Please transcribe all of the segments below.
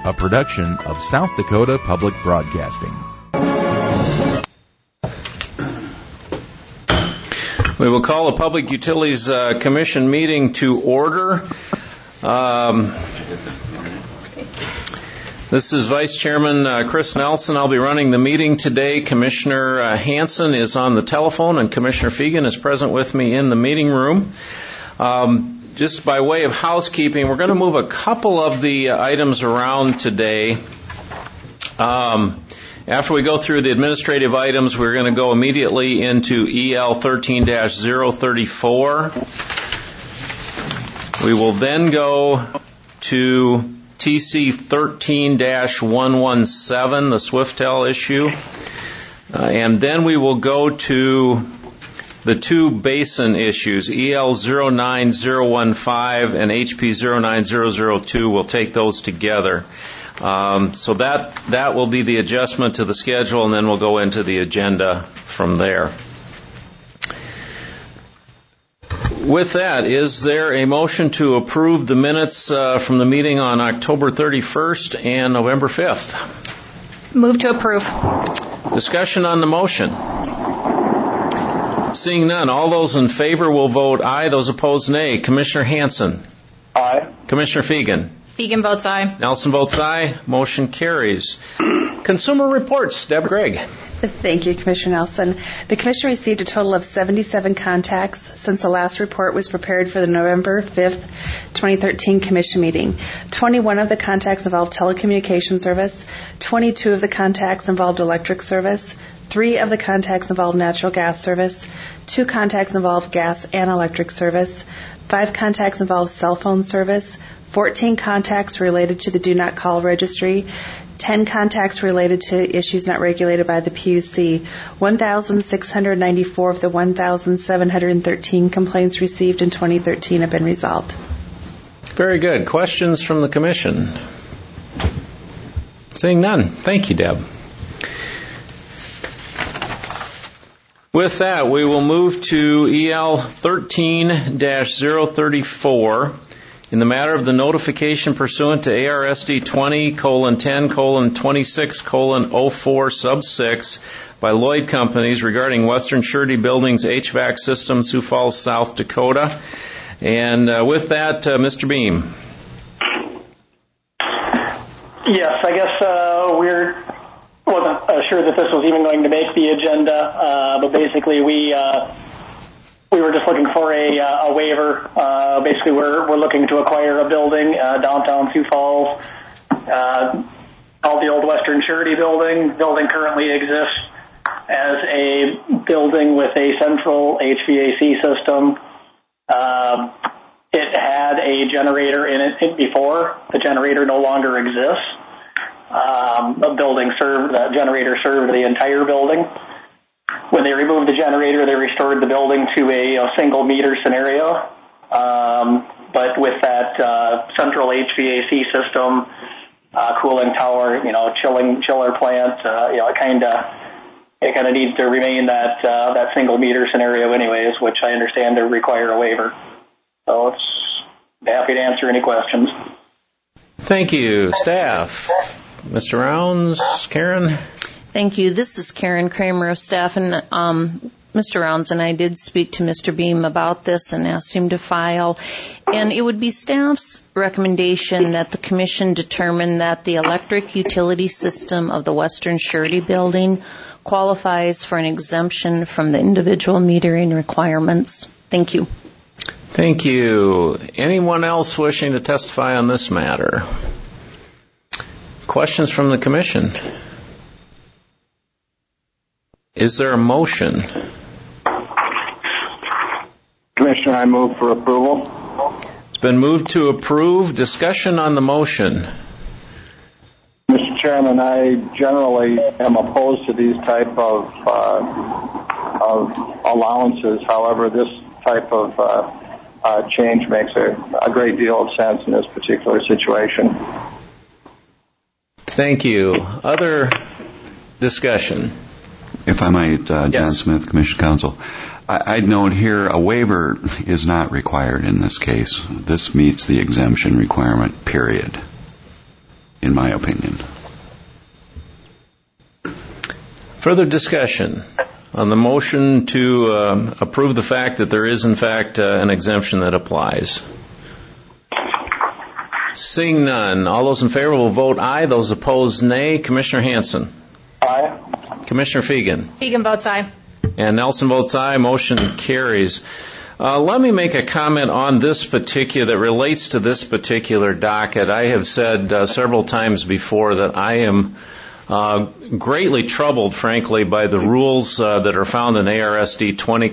a production of South Dakota Public Broadcasting. We will call the Public Utilities Commission meeting to order. This is Vice Chairman Chris Nelson. I'll be running the meeting today. Commissioner Hanson is on the telephone, and Commissioner Fegan is present with me in the meeting room. Just by way of housekeeping, we're going to move a couple of the items around today. After we go through the administrative items, we're going to go immediately into EL 13-034. We will then go to TC 13-117, the Swiftel issue. And then we will go to the two basin issues, EL 09015 and HP 09002. We'll take those together. So that will be the adjustment to the schedule, and then we'll go into the agenda from there. With that, is there a motion to approve the minutes from the meeting on October 31st and November 5th? Move to approve. Discussion on the motion. Seeing none, all those in favor will vote aye. Those opposed, nay. Commissioner Hanson? Aye. Commissioner Fegan? Fegan votes aye. Nelson votes aye. Motion carries. Consumer reports. Deb Gregg. Thank you, Commissioner Nelson. The Commission received a total of 77 contacts since the last report was prepared for the November 5th, 2013 Commission meeting. 21 of the contacts involved telecommunication service, 22 of the contacts involved electric service, 3 of the contacts involved natural gas service, 2 contacts involved gas and electric service, 5 contacts involved cell phone service, 14 contacts related to the Do Not Call registry, 10 contacts related to issues not regulated by the PUC. 1,694 of the 1,713 complaints received in 2013 have been resolved. Very good. Questions from the Commission? Seeing none. Thank you, Deb. With that, we will move to EL 13-034. In the matter of the notification pursuant to ARSD 20:10:26:04 sub 6 by Lloyd Companies regarding Western Surety Building's HVAC system, Sioux Falls, South Dakota. And with that, Mr. Beam. Yes, I guess wasn't sure that this was even going to make the agenda, but basically we were just looking for a waiver. Basically, we're looking to acquire a building downtown Sioux Falls called the Old Western Surety Building. The building currently exists as a building with a central HVAC system. It had a generator in it before. The generator no longer exists. The generator served the entire building. When they removed the generator, they restored the building to a single meter scenario. But with that central HVAC system, cooling tower, chiller plant, it kind of needs to remain that single meter scenario, anyways, which I understand they require a waiver. So it's happy to answer any questions. Thank you, staff. Mr. Rounds, Karen. Thank you. This is Karen Kramer of staff, and Mr. Rounds and I did speak to Mr. Beam about this and asked him to file. And it would be staff's recommendation that the Commission determine that the electric utility system of the Western Surety Building qualifies for an exemption from the individual metering requirements. Thank you. Thank you. Anyone else wishing to testify on this matter? Questions from the Commission? Is there a motion? Commissioner, I move for approval. It's been moved to approve. Discussion on the motion. Mr. Chairman, I generally am opposed to these type of allowances. However, this type of change makes a great deal of sense in this particular situation. Thank you. Other discussion? If I might, John Yes. Smith, Commission Counsel. I'd note here a waiver is not required in this case. This meets the exemption requirement, period. in my opinion. Further discussion on the motion to approve the fact that there is, in fact, an exemption that applies. Seeing none, all those in favor will vote aye. Those opposed, nay. Commissioner Hanson. Aye. Commissioner Fegan. Fegan votes aye. And Nelson votes aye. Motion carries. Let me make a comment on this particular, that relates to this particular docket. I have said several times before that I am greatly troubled, frankly, by the rules that are found in ARSD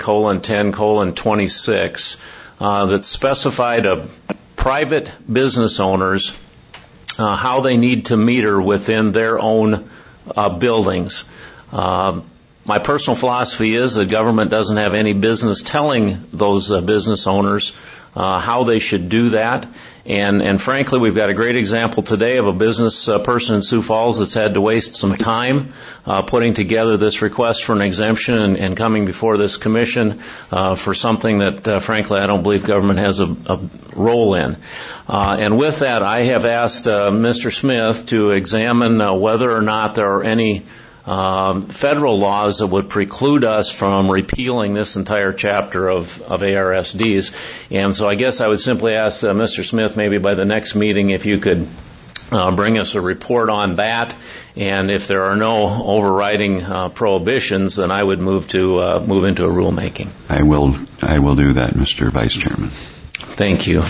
20:10:26 that specify to private business owners how they need to meter within their own buildings. My personal philosophy is that government doesn't have any business telling those business owners how they should do that. And frankly, we've got a great example today of a business person in Sioux Falls that's had to waste some time putting together this request for an exemption and coming before this commission for something that, frankly, I don't believe government has a role in. And with that, I have asked Mr. Smith to examine whether or not there are any federal laws that would preclude us from repealing this entire chapter of ARSDs. And so I guess I would simply ask Mr. Smith, maybe by the next meeting, if you could bring us a report on that. And if there are no overriding prohibitions, then I would move into a rulemaking. I will do that, Mr. Vice Chairman. Thank you.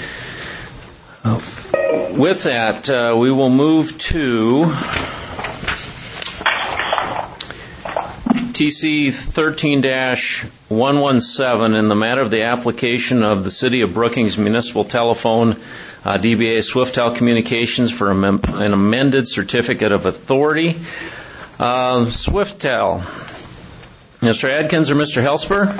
With that, we will move to TC 13-117 in the matter of the application of the City of Brookings Municipal Telephone DBA Swiftel Communications for an amended Certificate of Authority. Swiftel. Mr. Adkins or Mr. Helsper?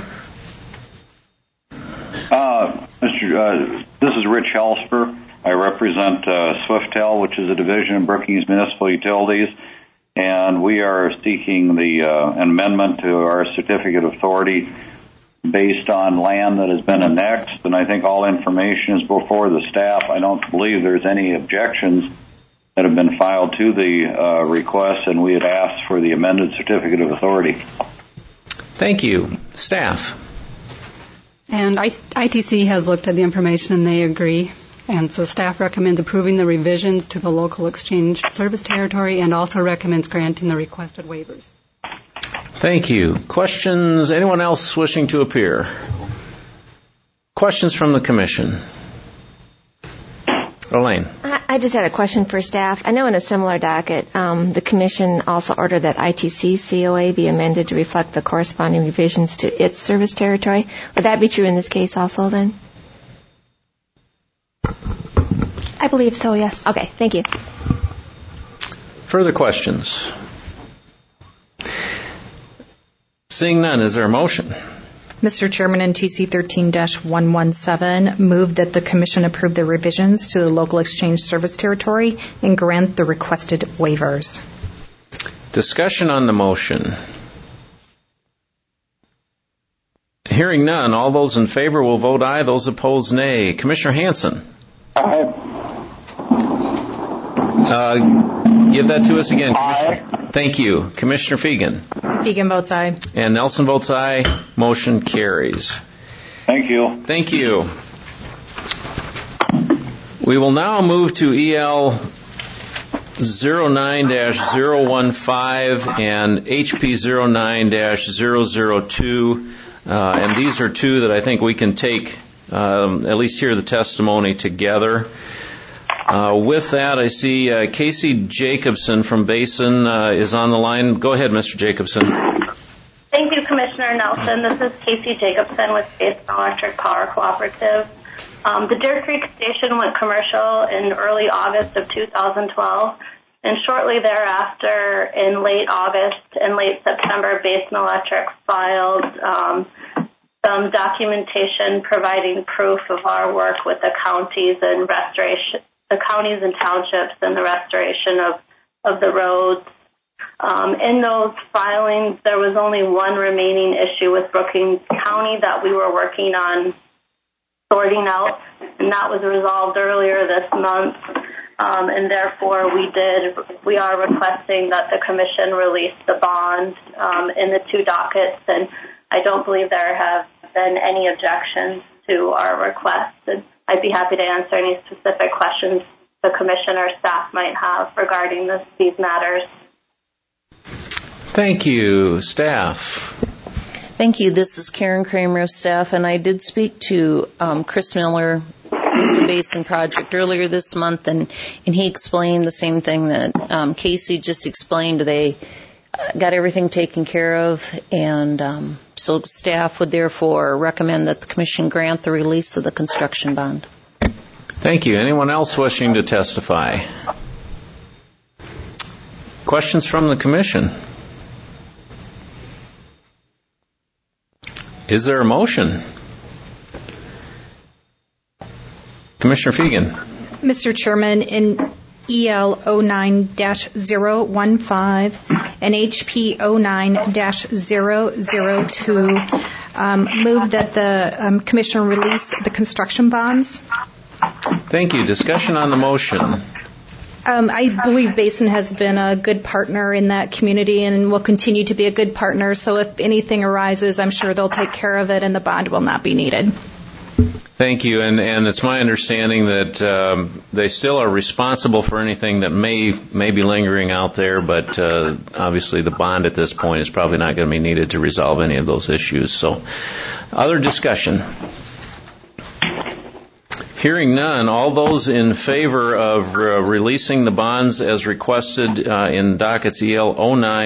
This is Rich Helsper. I represent Swiftel, which is a division of Brookings Municipal Utilities. And we are seeking the amendment to our certificate of authority based on land that has been annexed. And I think all information is before the staff. I don't believe there's any objections that have been filed to the request, and we had asked for the amended certificate of authority. Thank you. Staff. And ITC has looked at the information and they agree. And so staff recommends approving the revisions to the local exchange service territory and also recommends granting the requested waivers. Thank you. Questions? Anyone else wishing to appear? Questions from the Commission? Elaine. I just had a question for staff. I know in a similar docket, the Commission also ordered that ITC COA be amended to reflect the corresponding revisions to its service territory. Would that be true in this case also then? I believe so, yes. Okay, thank you. Further questions? Seeing none, is there a motion? Mr. Chairman, in TC 13-117, move that the Commission approve the revisions to the local exchange service territory and grant the requested waivers. Discussion on the motion. Hearing none, all those in favor will vote aye. Those opposed, nay. Commissioner Hanson. Aye. Give that to us again. Aye. Thank you. Commissioner Fegan. Fegan votes aye. And Nelson votes aye. Motion carries. Thank you. Thank you. We will now move to EL 09-015 and HP 09-002. And these are two that I think we can take, at least hear the testimony together. With that, I see Casey Jacobson from Basin is on the line. Go ahead, Mr. Jacobson. Thank you, Commissioner Nelson. This is Casey Jacobson with Basin Electric Power Cooperative. The Deer Creek station went commercial in early August of 2012, and shortly thereafter, in late August and late September, Basin Electric filed some documentation providing proof of our work with the counties and townships and the restoration of the roads. In those filings, there was only one remaining issue with Brookings County that we were working on sorting out, and that was resolved earlier this month. and therefore we are requesting that the commission release the bond in the 2 dockets, and I don't believe there have been any objections to our request. And I'd be happy to answer any specific questions the commission or staff might have regarding these matters. Thank you. Staff. Thank you. This is Karen Kramer, staff, and I did speak to Chris Miller with the Basin Project earlier this month, and he explained the same thing that Casey just explained. They got everything taken care of, and so staff would therefore recommend that the commission grant the release of the construction bond. Thank you. Anyone else wishing to testify? Questions from the commission? Is there a motion? Commissioner Fegan. Mr. Chairman, in EL 09-015 and HP 09-002, move that the commission release the construction bonds. Thank you. Discussion on the motion. I believe Basin has been a good partner in that community and will continue to be a good partner. So if anything arises, I'm sure they'll take care of it and the bond will not be needed. Thank you. And it's my understanding that they still are responsible for anything that may be lingering out there, but obviously the bond at this point is probably not going to be needed to resolve any of those issues. So other discussion? Hearing none, all those in favor of releasing the bonds as requested in dockets EL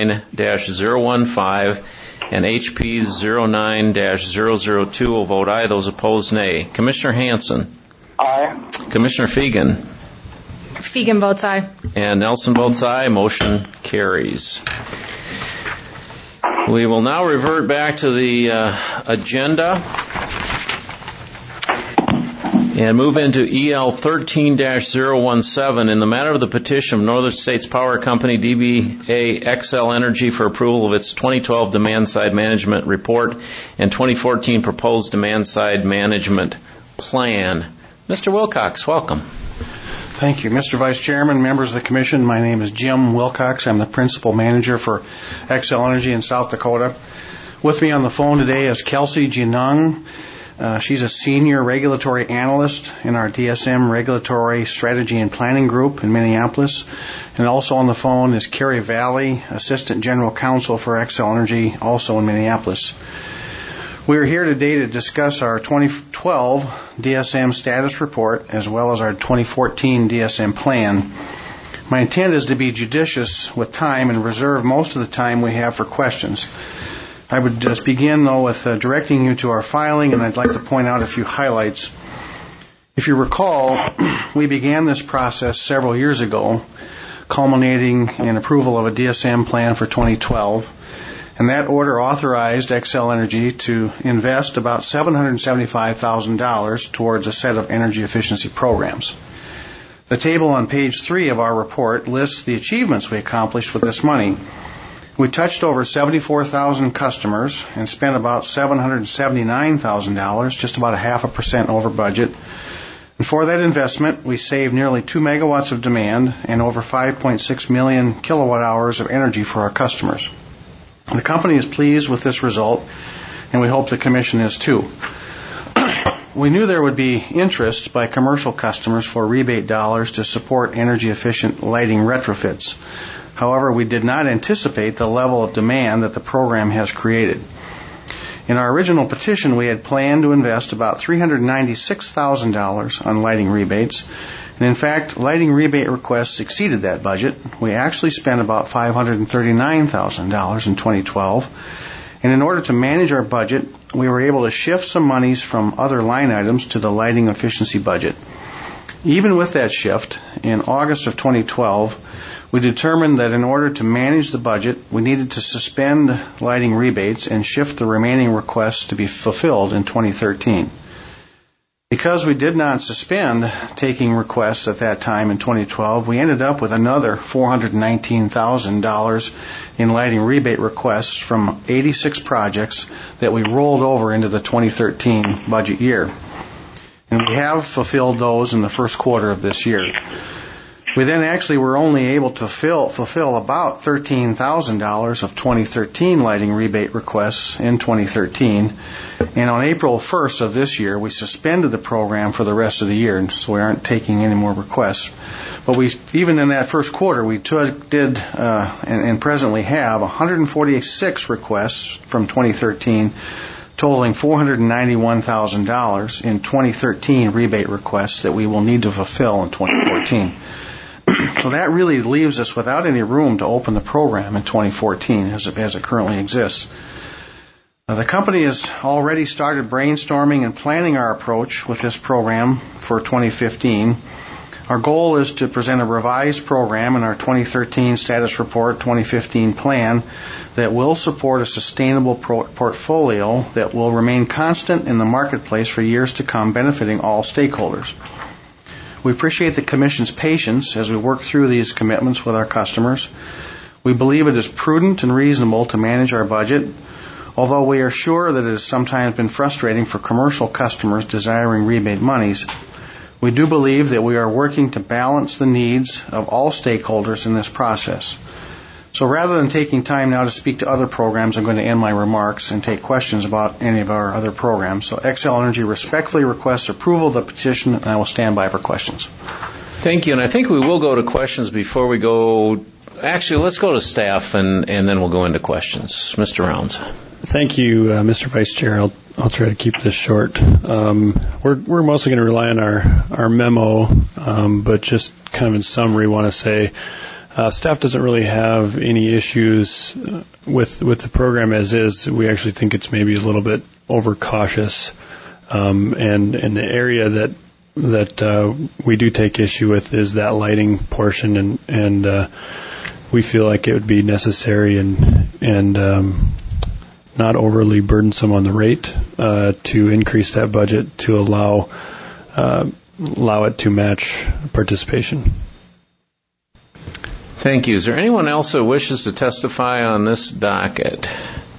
09-015 and HP 09-002 will vote aye. Those opposed, nay. Commissioner Hanson? Aye. Commissioner Fegan? Fegan votes aye. And Nelson votes aye. Motion carries. We will now revert back to the agenda and move into EL 13-017 in the matter of the petition of Northern States Power Company, DBA Xcel Energy, for approval of its 2012 demand-side management report and 2014 proposed demand-side management plan. Mr. Wilcox, welcome. Thank you. Mr. Vice Chairman, members of the Commission, my name is Jim Wilcox. I'm the Principal Manager for Xcel Energy in South Dakota. With me on the phone today is Kelsey Jinung. She's a senior regulatory analyst in our DSM Regulatory Strategy and Planning Group in Minneapolis. And also on the phone is Carrie Valley, Assistant General Counsel for Xcel Energy, also in Minneapolis. We are here today to discuss our 2012 DSM status report as well as our 2014 DSM plan. My intent is to be judicious with time and reserve most of the time we have for questions. I would just begin, though, with directing you to our filing, and I'd like to point out a few highlights. If you recall, we began this process several years ago, culminating in approval of a DSM plan for 2012, and that order authorized Xcel Energy to invest about $775,000 towards a set of energy efficiency programs. The table on page 3 of our report lists the achievements we accomplished with this money. We touched over 74,000 customers and spent about $779,000, just about 0.5% over budget. And for that investment, we saved nearly 2 megawatts of demand and over 5.6 million kilowatt hours of energy for our customers. The company is pleased with this result, and we hope the Commission is too. We knew there would be interest by commercial customers for rebate dollars to support energy-efficient lighting retrofits. However, we did not anticipate the level of demand that the program has created. In our original petition, we had planned to invest about $396,000 on lighting rebates. And in fact, lighting rebate requests exceeded that budget. We actually spent about $539,000 in 2012. And in order to manage our budget, we were able to shift some monies from other line items to the lighting efficiency budget. Even with that shift, in August of 2012, we determined that in order to manage the budget, we needed to suspend lighting rebates and shift the remaining requests to be fulfilled in 2013. Because we did not suspend taking requests at that time in 2012, we ended up with another $419,000 in lighting rebate requests from 86 projects that we rolled over into the 2013 budget year. And we have fulfilled those in the first quarter of this year. We then actually were only able to fulfill about $13,000 of 2013 lighting rebate requests in 2013. And on April 1st of this year, we suspended the program for the rest of the year, and so we aren't taking any more requests. But even in that first quarter, we did and presently have 146 requests from 2013, totaling $491,000 in 2013 rebate requests that we will need to fulfill in 2014. So that really leaves us without any room to open the program in 2014 as it currently exists. The company has already started brainstorming and planning our approach with this program for 2015. Our goal is to present a revised program in our 2013 status report 2015 plan that will support a sustainable portfolio that will remain constant in the marketplace for years to come, benefiting all stakeholders. We appreciate the Commission's patience as we work through these commitments with our customers. We believe it is prudent and reasonable to manage our budget, although we are sure that it has sometimes been frustrating for commercial customers desiring rebate monies. We do believe that we are working to balance the needs of all stakeholders in this process. So rather than taking time now to speak to other programs, I'm going to end my remarks and take questions about any of our other programs. So Xcel Energy respectfully requests approval of the petition, and I will stand by for questions. Thank you, and I think we will go to questions before we go. Actually, let's go to staff, and then we'll go into questions. Mr. Rounds. Thank you, Mr. Vice Chair. I'll try to keep this short. We're mostly going to rely on our memo, but just kind of in summary, want to say staff doesn't really have any issues with the program as is. We actually think it's maybe a little bit overcautious, and the area that we do take issue with is that lighting portion, and we feel like it would be necessary and not overly burdensome on the rate to increase that budget to allow it to match participation. Thank you. Is there anyone else who wishes to testify on this docket?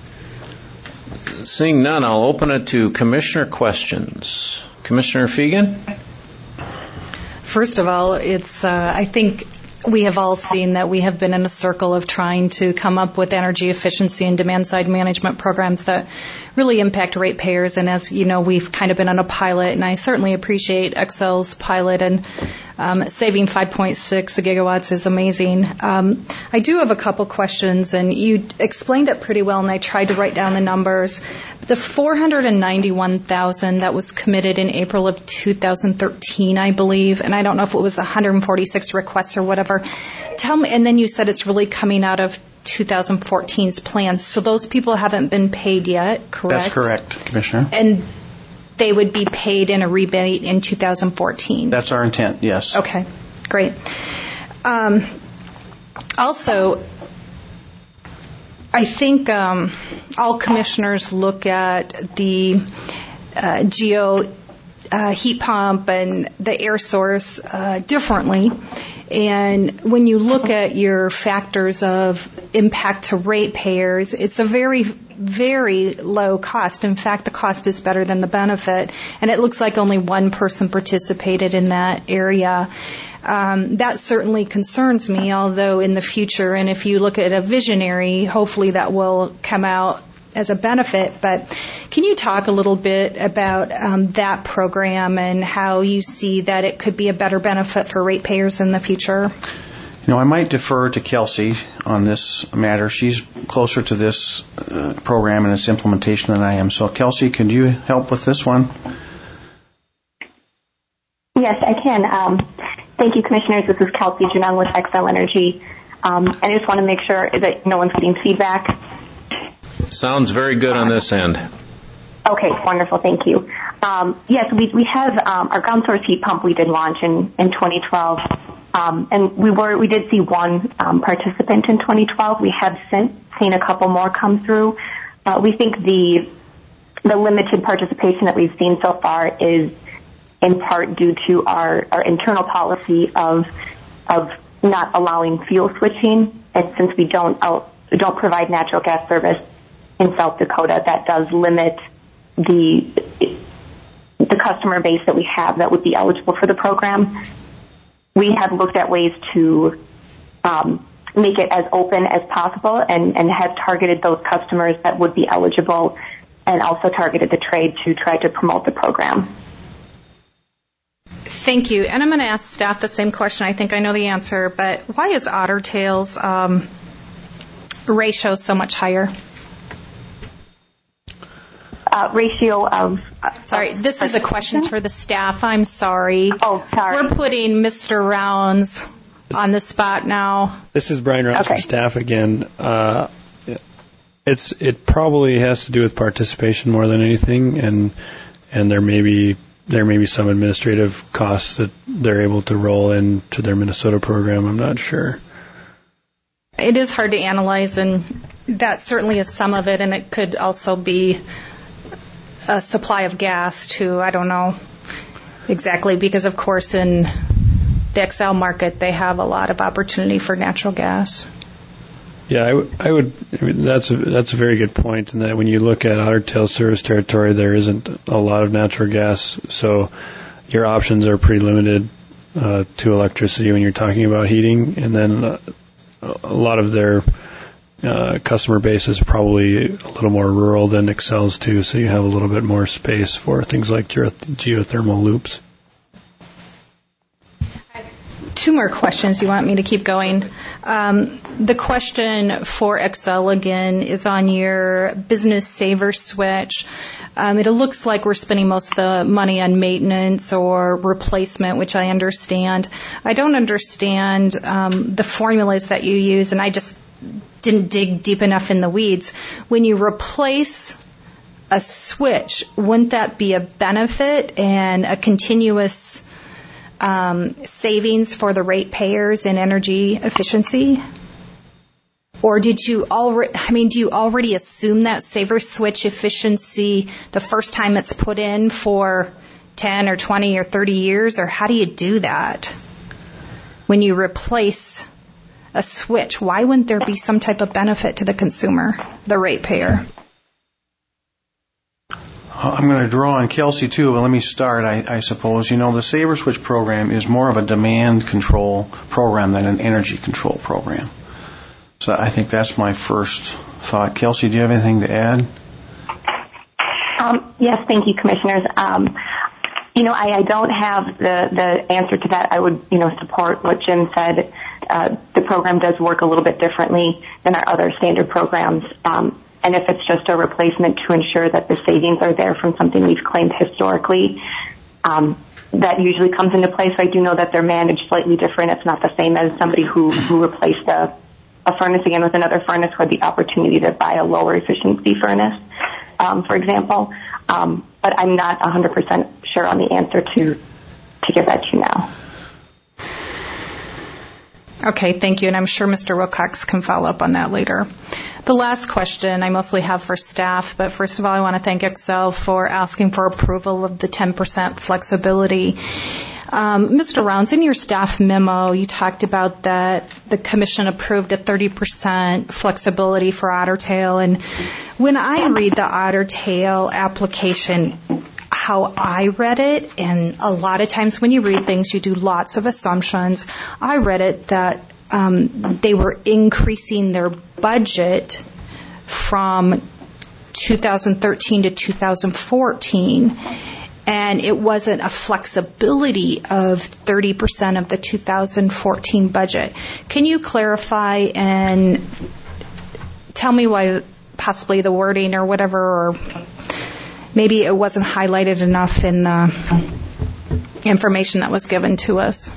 Seeing none, I'll open it to Commissioner questions. Commissioner Fegan? First of all, I think we have all seen that we have been in a circle of trying to come up with energy efficiency and demand-side management programs that really impact ratepayers. And as you know, we've kind of been on a pilot, and I certainly appreciate Xcel's pilot, and saving 5.6 gigawatts is amazing. I do have a couple questions, and you explained it pretty well, and I tried to write down the numbers. The $491,000 that was committed in April of 2013, I believe, and I don't know if it was 146 requests or whatever. Tell me, and then you said it's really coming out of 2014's plans. So those people haven't been paid yet, correct? That's correct, Commissioner. And they would be paid in a rebate in 2014? That's our intent, yes. Okay, great. Also, I think all commissioners look at the geo heat pump and the air source differently. And when you look at your factors of impact to ratepayers, it's a very, very low cost. In fact, the cost is better than the benefit. And it looks like only one person participated in that area. That certainly concerns me, although in the future, and if you look at a visionary, hopefully that will come out as a benefit. But can you talk a little bit about that program and how you see that it could be a better benefit for ratepayers in the future? You know, I might defer to Kelsey on this matter. She's closer to this program and its implementation than I am. So, Kelsey, could you help with this one? Yes, I can. Thank you, Commissioners. This is Kelsey Janung with Xcel Energy. I just want to make sure that no one's getting feedback. Sounds very good on this end. Okay, wonderful. Thank you. Yes, we have our ground source heat pump we did launch in 2012. And we did see one participant in 2012. We have since seen a couple more come through. We think the limited participation that we've seen so far is in part due to our internal policy of not allowing fuel switching. And since we don't provide natural gas service in South Dakota, that does limit the customer base that we have that would be eligible for the program. we have looked at ways to make it as open as possible and have targeted those customers that would be eligible and also targeted the trade to try to promote the program. Thank you. And I'm going to ask staff the same question. I think I know the answer, but why is Otter Tail's ratio so much higher? Ratio of... sorry, this is a question for the staff. I'm sorry. Oh, sorry. We're putting Mr. Rounds on the spot now. This is Brian Rounds from staff again. It probably has to do with participation more than anything, and there may be some administrative costs that they're able to roll into their Minnesota program. I'm not sure. It is hard to analyze, and that certainly is some of it, and it could also be a supply of gas too. I don't know exactly, because of course in the Excel market they have a lot of opportunity for natural gas. Yeah, I mean, that's a very good point. And that when you look at Otter Tail service territory, there isn't a lot of natural gas, so your options are pretty limited to electricity when you're talking about heating. And then a lot of their customer base is probably a little more rural than Excel's too, so you have a little bit more space for things like geothermal loops. Two more questions. You want me to keep going? The question for Excel again is on your business saver switch. It looks like we're spending most of the money on maintenance or replacement, which I understand. I don't understand the formulas that you use, and I just didn't dig deep enough in the weeds. When you replace a switch, wouldn't that be a benefit and a continuous savings for the ratepayers in energy efficiency? Or do you already assume that saver switch efficiency the first time it's put in for 10 or 20 or 30 years? Or how do you do that? When you replace a switch, why wouldn't there be some type of benefit to the consumer, the ratepayer? I'm going to draw on Kelsey too, but let me start, I suppose. The Saver Switch program is more of a demand control program than an energy control program. So I think that's my first thought. Kelsey, do you have anything to add? Yes, thank you, commissioners. I don't have the answer to that. I would, support what Jim said. The program does work a little bit differently than our other standard programs. And if it's just a replacement to ensure that the savings are there from something we've claimed historically, that usually comes into play. So I do know that they're managed slightly different. It's not the same as somebody who replaced a furnace again with another furnace, or the opportunity to buy a lower efficiency furnace, for example. But I'm not 100% sure on the answer to give that to you now. Okay, thank you, and I'm sure Mr. Wilcox can follow up on that later. The last question I mostly have for staff, but first of all, I want to thank Excel for asking for approval of the 10% flexibility. Mr. Rounds, in your staff memo, you talked about that the commission approved a 30% flexibility for Otter Tail, and when I read the Otter Tail application, how I read it, and a lot of times when you read things, you do lots of assumptions. I read it that they were increasing their budget from 2013 to 2014, and it wasn't a flexibility of 30% of the 2014 budget. Can you clarify and tell me why possibly the wording or whatever, or maybe it wasn't highlighted enough in the information that was given to us?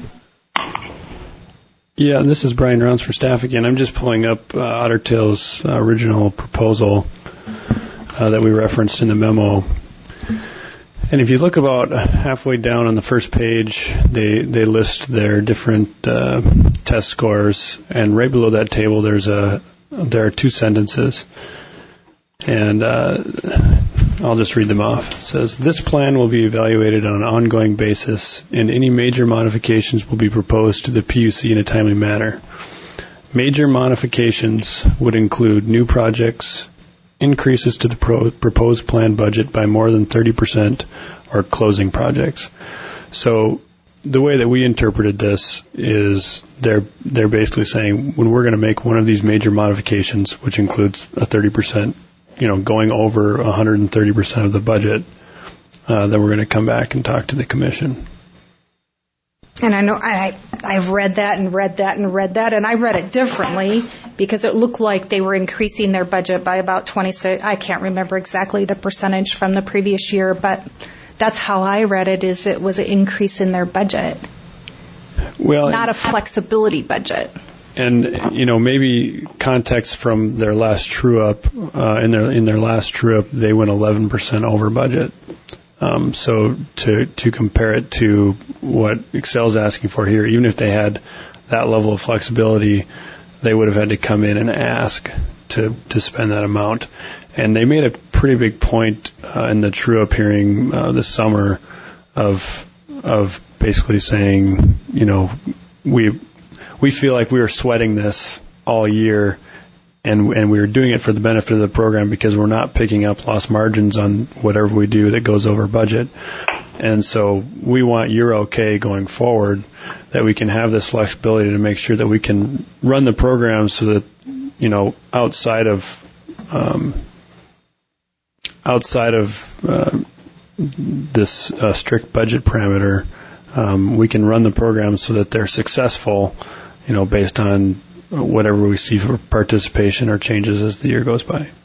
Yeah, this is Brian Rounds for staff again. I'm just pulling up Otter Tail's original proposal that we referenced in the memo. And if you look about halfway down on the first page, they list their different test scores, and right below that table there are two sentences. And I'll just read them off. It says, "This plan will be evaluated on an ongoing basis, and any major modifications will be proposed to the PUC in a timely manner. Major modifications would include new projects, increases to the proposed plan budget by more than 30%, or closing projects." So the way that we interpreted this is they're basically saying when we're going to make one of these major modifications, which includes a 30%, going over 130% of the budget, then we're going to come back and talk to the commission. And I know I've read that, and I read it differently because it looked like they were increasing their budget by about 26. I can't remember exactly the percentage from the previous year, but that's how I read it. Is it was an increase in their budget, not a flexibility budget. And maybe context from their last true up. In their last true up, they went 11% over budget. So to compare it to what Excel's asking for here, even if they had that level of flexibility, they would have had to come in and ask to spend that amount. And they made a pretty big point in the true up hearing this summer of basically saying, we feel like we were sweating this all year. And we were doing it for the benefit of the program because we're not picking up lost margins on whatever we do that goes over budget. And so we want your okay going forward that we can have this flexibility to make sure that we can run the program so that, outside of this strict budget parameter, we can run the program so that they're successful, based on whatever we see for participation or changes as the year goes by.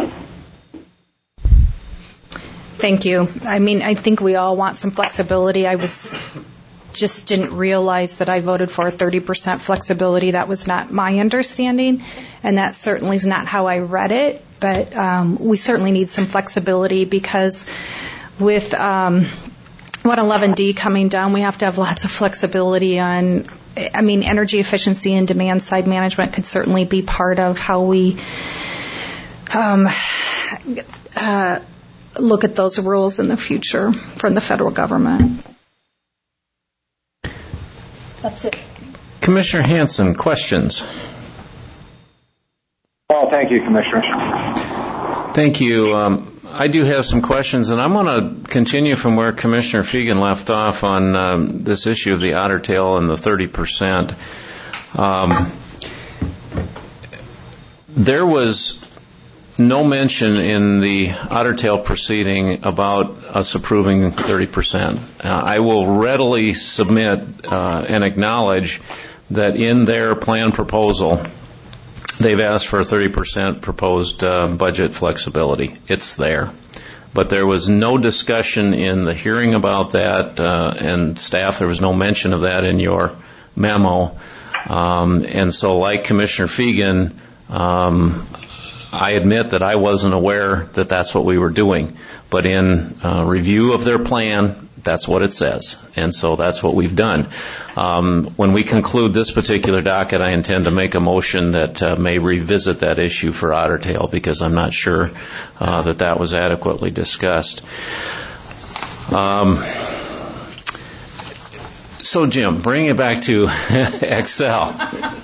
Thank you. I think we all want some flexibility. I just didn't realize that I voted for 30% flexibility. That was not my understanding, and that certainly is not how I read it. But we certainly need some flexibility because with 111D coming down, we have to have lots of flexibility on. Energy efficiency and demand side management could certainly be part of how we look at those rules in the future from the federal government. That's it. Commissioner Hanson, questions? Well, thank you, Commissioner. Thank you. I do have some questions, and I'm going to continue from where Commissioner Fegan left off on this issue of the otter tail and the 30%. There was no mention in the otter tail proceeding about us approving 30%. I will readily submit and acknowledge that in their plan proposal, they've asked for a 30% proposed budget flexibility. It's there. But there was no discussion in the hearing about that, and staff, there was no mention of that in your memo. And so like Commissioner Fegan, I admit that I wasn't aware that that's what we were doing. But in review of their plan, that's what it says. And so that's what we've done. When we conclude this particular docket, I intend to make a motion that may revisit that issue for otter tail because I'm not sure that was adequately discussed. So, Jim, bringing it back to Excel.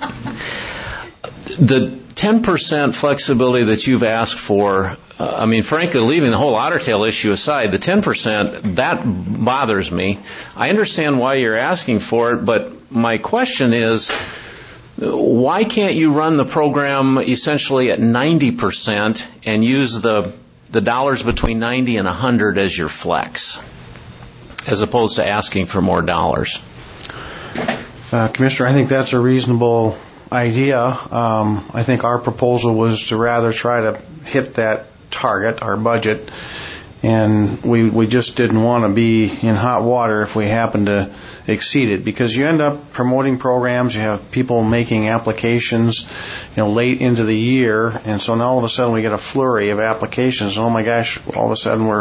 The 10% flexibility that you've asked for, frankly, leaving the whole otter tail issue aside, the 10%, that bothers me. I understand why you're asking for it, but my question is, why can't you run the program essentially at 90% and use the dollars between 90 and 100 as your flex, as opposed to asking for more dollars? Commissioner, I think that's a reasonable idea. I think our proposal was to rather try to hit that target, our budget, and we just didn't want to be in hot water if we happen to exceed it, because you end up promoting programs, you have people making applications, late into the year, and so now all of a sudden we get a flurry of applications. Oh my gosh, all of a sudden we're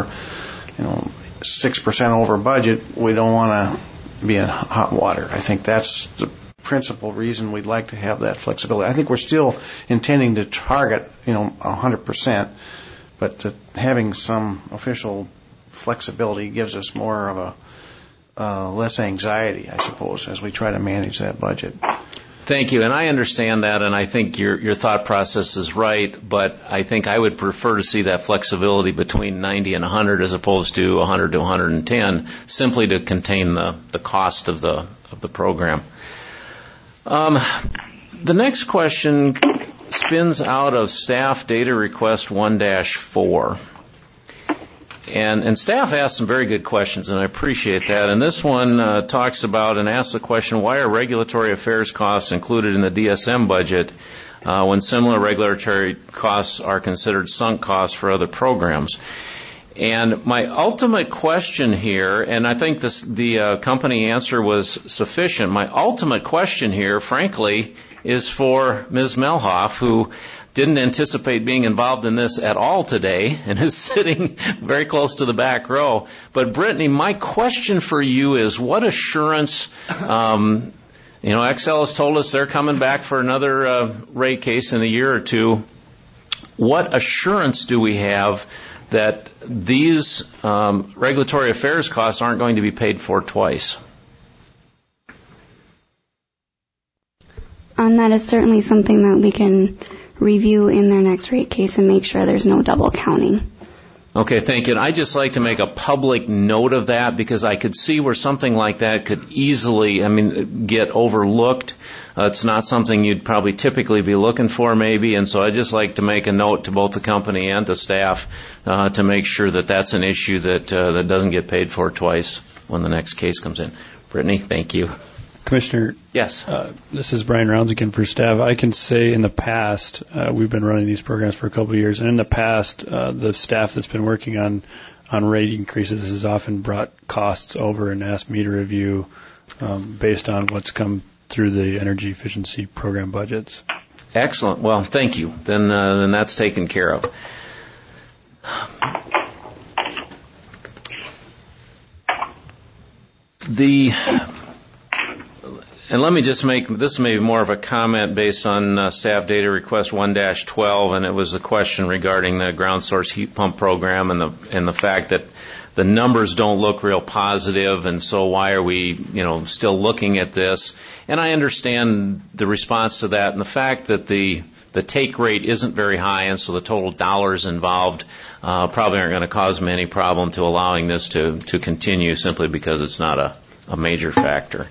6% over budget. We don't want to be in hot water. I think that's the principal reason we'd like to have that flexibility. I think we're still intending to target 100%, but having some official flexibility gives us more of a less anxiety, I suppose, as we try to manage that budget. Thank you, and I understand that, and I think your thought process is right, but I think I would prefer to see that flexibility between 90 and 100 as opposed to 100 to 110, simply to contain the cost of the program. The next question spins out of staff data request 1-4. And staff asked some very good questions, and I appreciate that. And this one talks about and asks the question, why are regulatory affairs costs included in the DSM budget when similar regulatory costs are considered sunk costs for other programs? And my ultimate question here, and I think the company answer was sufficient, my ultimate question here, frankly, is for Ms. Melhoff, who didn't anticipate being involved in this at all today and is sitting very close to the back row. But Brittany, my question for you is, what assurance, Xcel has told us they're coming back for another rate case in a year or two. What assurance do we have that these regulatory affairs costs aren't going to be paid for twice? That is certainly something that we can review in their next rate case and make sure there's no double counting. Okay, thank you. And I'd just like to make a public note of that because I could see where something like that could easily, get overlooked. It's not something you'd probably typically be looking for maybe, and so I'd just like to make a note to both the company and the staff to make sure that that's an issue that doesn't get paid for twice when the next case comes in. Brittany, thank you. Commissioner, yes. This is Brian Rounds again for staff. I can say in the past, we've been running these programs for a couple of years, and in the past, the staff that's been working on rate increases has often brought costs over and asked me to review based on what's come through the energy efficiency program budgets. Excellent. Well, thank you. Then that's taken care of. And let me just make this maybe more of a comment based on staff data request 1-12, and it was a question regarding the ground source heat pump program and the fact that the numbers don't look real positive, and so why are we still looking at this? And I understand the response to that and the fact that the take rate isn't very high, and so the total dollars involved probably aren't going to cause me any problem to allowing this to continue simply because it's not a major factor.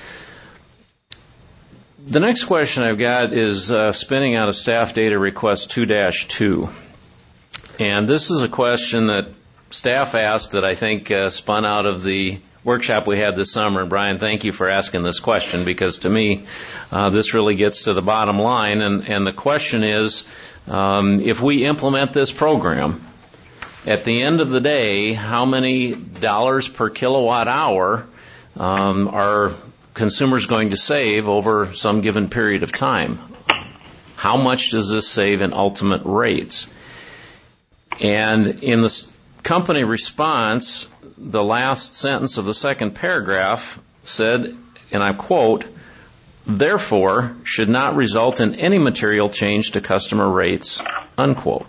The next question I've got is spinning out of staff data request 2-2. And this is a question that staff asked that I think spun out of the workshop we had this summer. And Brian, thank you for asking this question because to me, this really gets to the bottom line. And the question is, if we implement this program, at the end of the day, how many dollars per kilowatt hour are consumers going to save over some given period of time? How much does this save in ultimate rates? And in the company response, the last sentence of the second paragraph said, and I quote, therefore should not result in any material change to customer rates, unquote.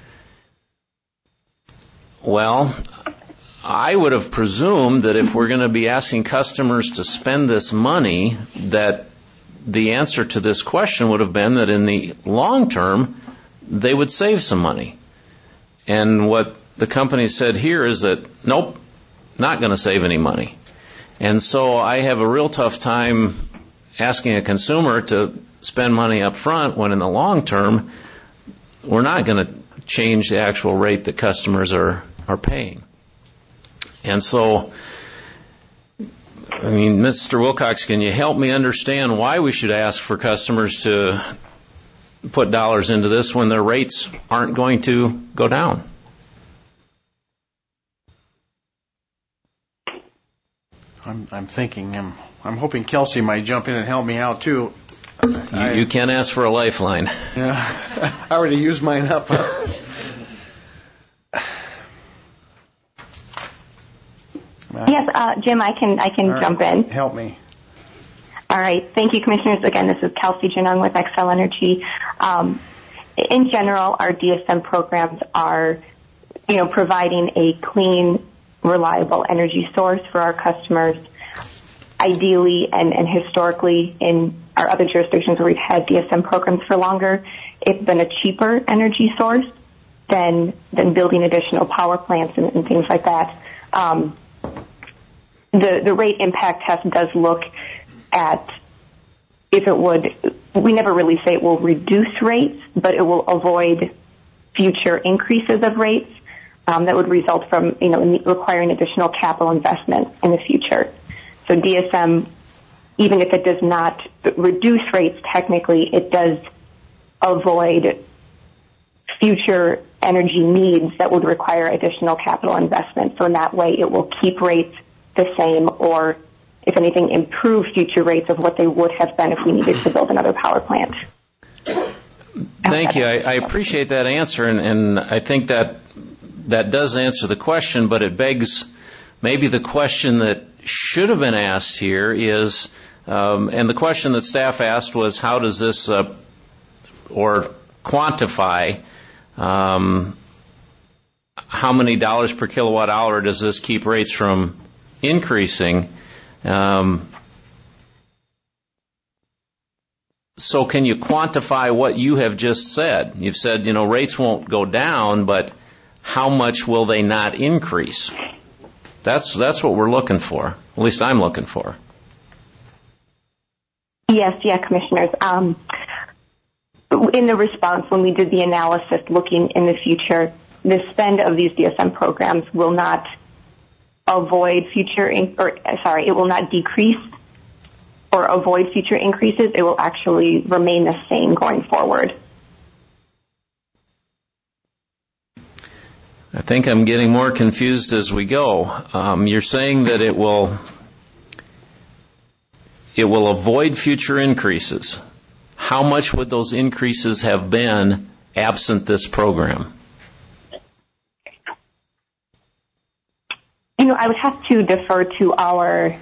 Well, I would have presumed that if we're going to be asking customers to spend this money, that the answer to this question would have been that in the long term, they would save some money. And what the company said here is that, nope, not going to save any money. And so I have a real tough time asking a consumer to spend money up front when in the long term, we're not going to change the actual rate that customers are paying. And so, Mr. Wilcox, can you help me understand why we should ask for customers to put dollars into this when their rates aren't going to go down? I'm thinking. I'm hoping Kelsey might jump in and help me out too. You can ask for a lifeline. Yeah, I already used mine up. Yes, Jim, I can jump in. Help me. All right. Thank you, Commissioners. Again, this is Kelsey Junong with Xcel Energy. In general, our DSM programs are, providing a clean, reliable energy source for our customers. Ideally and historically in our other jurisdictions where we've had DSM programs for longer, it's been a cheaper energy source than building additional power plants and things like that. The rate impact test does look at if it would, we never really say it will reduce rates, but it will avoid future increases of rates that would result from, requiring additional capital investment in the future. So DSM, even if it does not reduce rates technically, it does avoid future energy needs that would require additional capital investment. So in that way, it will keep rates the same, or if anything, improve future rates of what they would have been if we needed to build another power plant. Thank you. I appreciate that answer, and I think that does answer the question, but it begs maybe the question that should have been asked here is, and the question that staff asked was, how does this, or quantify, how many dollars per kilowatt hour does this keep rates from increasing? So can you quantify what you have just said? You've said, rates won't go down, but how much will they not increase? That's what we're looking for. At least I'm looking for. Yes, commissioners. In the response, when we did the analysis looking in the future, the spend of these DSM programs will not avoid it will not decrease or avoid future increases. It will actually remain the same going forward. I think I'm getting more confused as we go. You're saying that it will avoid future increases. How much would those increases have been absent this program? I would have to defer to our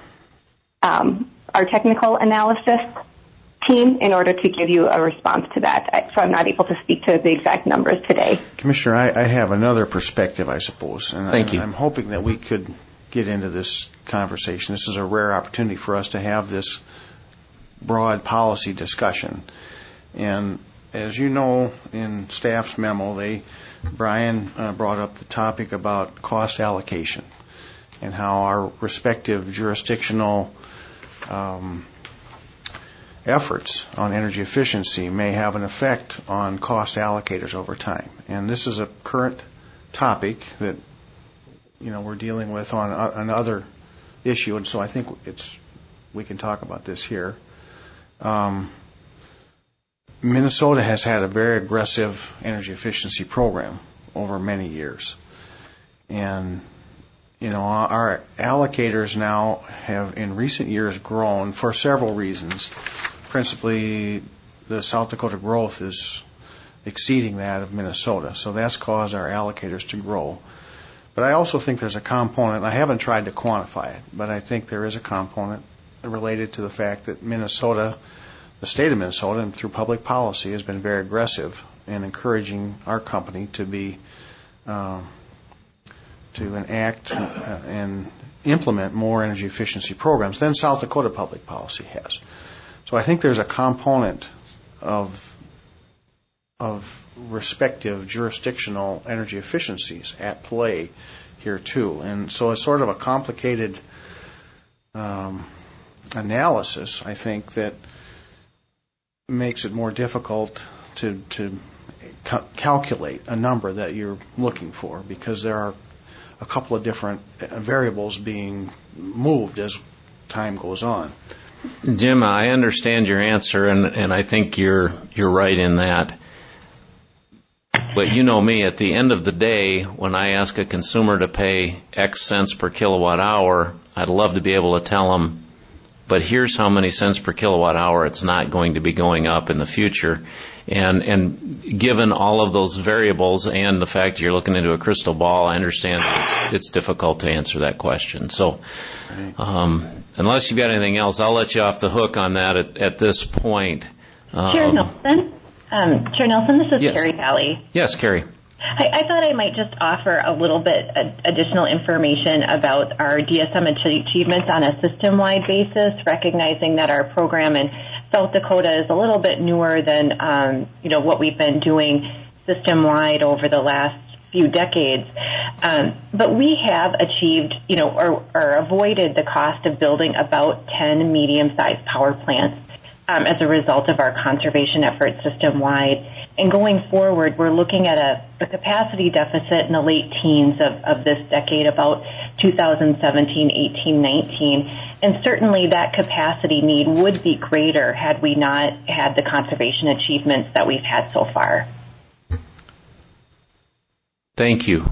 technical analysis team in order to give you a response to that. So I'm not able to speak to the exact numbers today. Commissioner, I have another perspective, I suppose. And Thank you. I'm hoping that we could get into this conversation. This is a rare opportunity for us to have this broad policy discussion. And as you know, in staff's memo, Brian brought up the topic about cost allocation and how our respective jurisdictional efforts on energy efficiency may have an effect on cost allocators over time. And this is a current topic that we're dealing with on another issue, and so I think we can talk about this here. Minnesota has had a very aggressive energy efficiency program over many years. And, our allocators now have in recent years grown for several reasons. Principally, the South Dakota growth is exceeding that of Minnesota. So that's caused our allocators to grow. But I also think there's a component, I haven't tried to quantify it, but I think there is a component related to the fact that Minnesota, the state of Minnesota, and through public policy, has been very aggressive in encouraging our company to be to enact and implement more energy efficiency programs than South Dakota public policy has. So I think there's a component of respective jurisdictional energy efficiencies at play here too, and so it's sort of a complicated analysis, I think, that makes it more difficult to calculate a number that you're looking for, because there are a couple of different variables being moved as time goes on. Jim, I understand your answer, and I think you're right in that. But you know me, at the end of the day, when I ask a consumer to pay X cents per kilowatt hour, I'd love to be able to tell them, but here's how many cents per kilowatt hour it's not going to be going up in the future. And given all of those variables and the fact you're looking into a crystal ball, I understand it's difficult to answer that question. So unless you've got anything else, I'll let you off the hook on that at this point. Chair Nelson, this is Yes. Carrie Valley. Yes, Carrie. I thought I might just offer a little bit additional information about our DSM achievements on a system-wide basis, recognizing that our program and South Dakota is a little bit newer than, what we've been doing system-wide over the last few decades. But we have achieved, or avoided the cost of building about 10 medium-sized power plants as a result of our conservation efforts system-wide. And going forward, we're looking at a capacity deficit in the late teens of this decade, about 2017, 18, 19. And certainly that capacity need would be greater had we not had the conservation achievements that we've had so far. Thank you.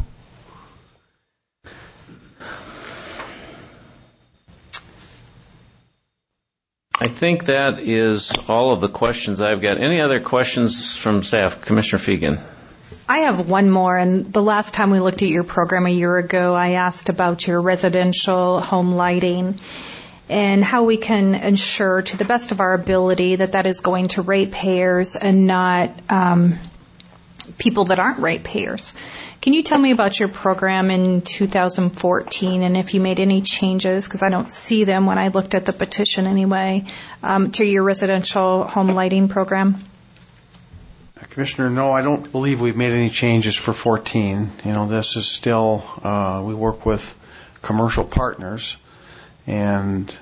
I think that is all of the questions I've got. Any other questions from staff? Commissioner Fegan. I have one more, and the last time we looked at your program a year ago, I asked about your residential home lighting and how we can ensure to the best of our ability that that is going to ratepayers and not people that aren't ratepayers. Can you tell me about your program in 2014 and if you made any changes, because I don't see them when I looked at the petition anyway, to your residential home lighting program? Commissioner, no, I don't believe we've made any changes for 14. This is still, we work with commercial partners, and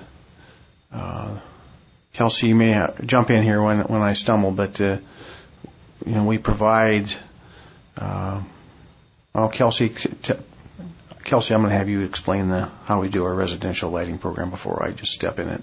Kelsey, you may jump in here when I stumble, but we provide. Kelsey, I'm going to have you explain how we do our residential lighting program before I just step in it.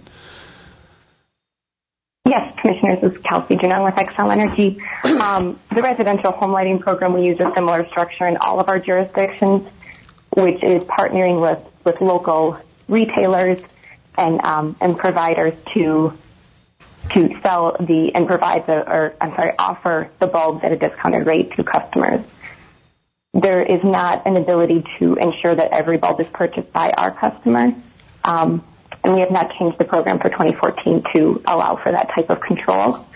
Yes, Commissioners, this is Kelsey Junong with Xcel Energy. The residential home lighting program, we use a similar structure in all of our jurisdictions, which is partnering with local retailers and providers to sell and offer the bulbs at a discounted rate to customers. There is not an ability to ensure that every bulb is purchased by our customer, and we have not changed the program for 2014 to allow for that type of control.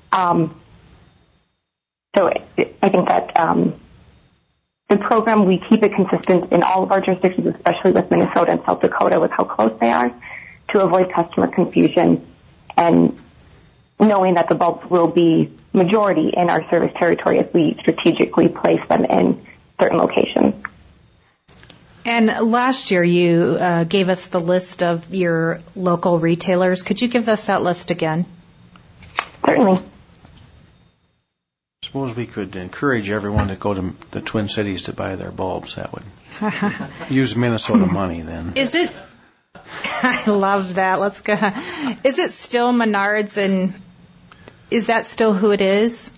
So I think that the program, we keep it consistent in all of our jurisdictions, especially with Minnesota and South Dakota, with how close they are, to avoid customer confusion and knowing that the bulbs will be majority in our service territory as we strategically place them in certain locations. And last year you gave us the list of your local retailers. Could you give us that list again? Certainly. Suppose we could encourage everyone to go to the Twin Cities to buy their bulbs. That would use Minnesota money then. Is it? I love that. Let's go. Is it still Menards, and is that still who it is?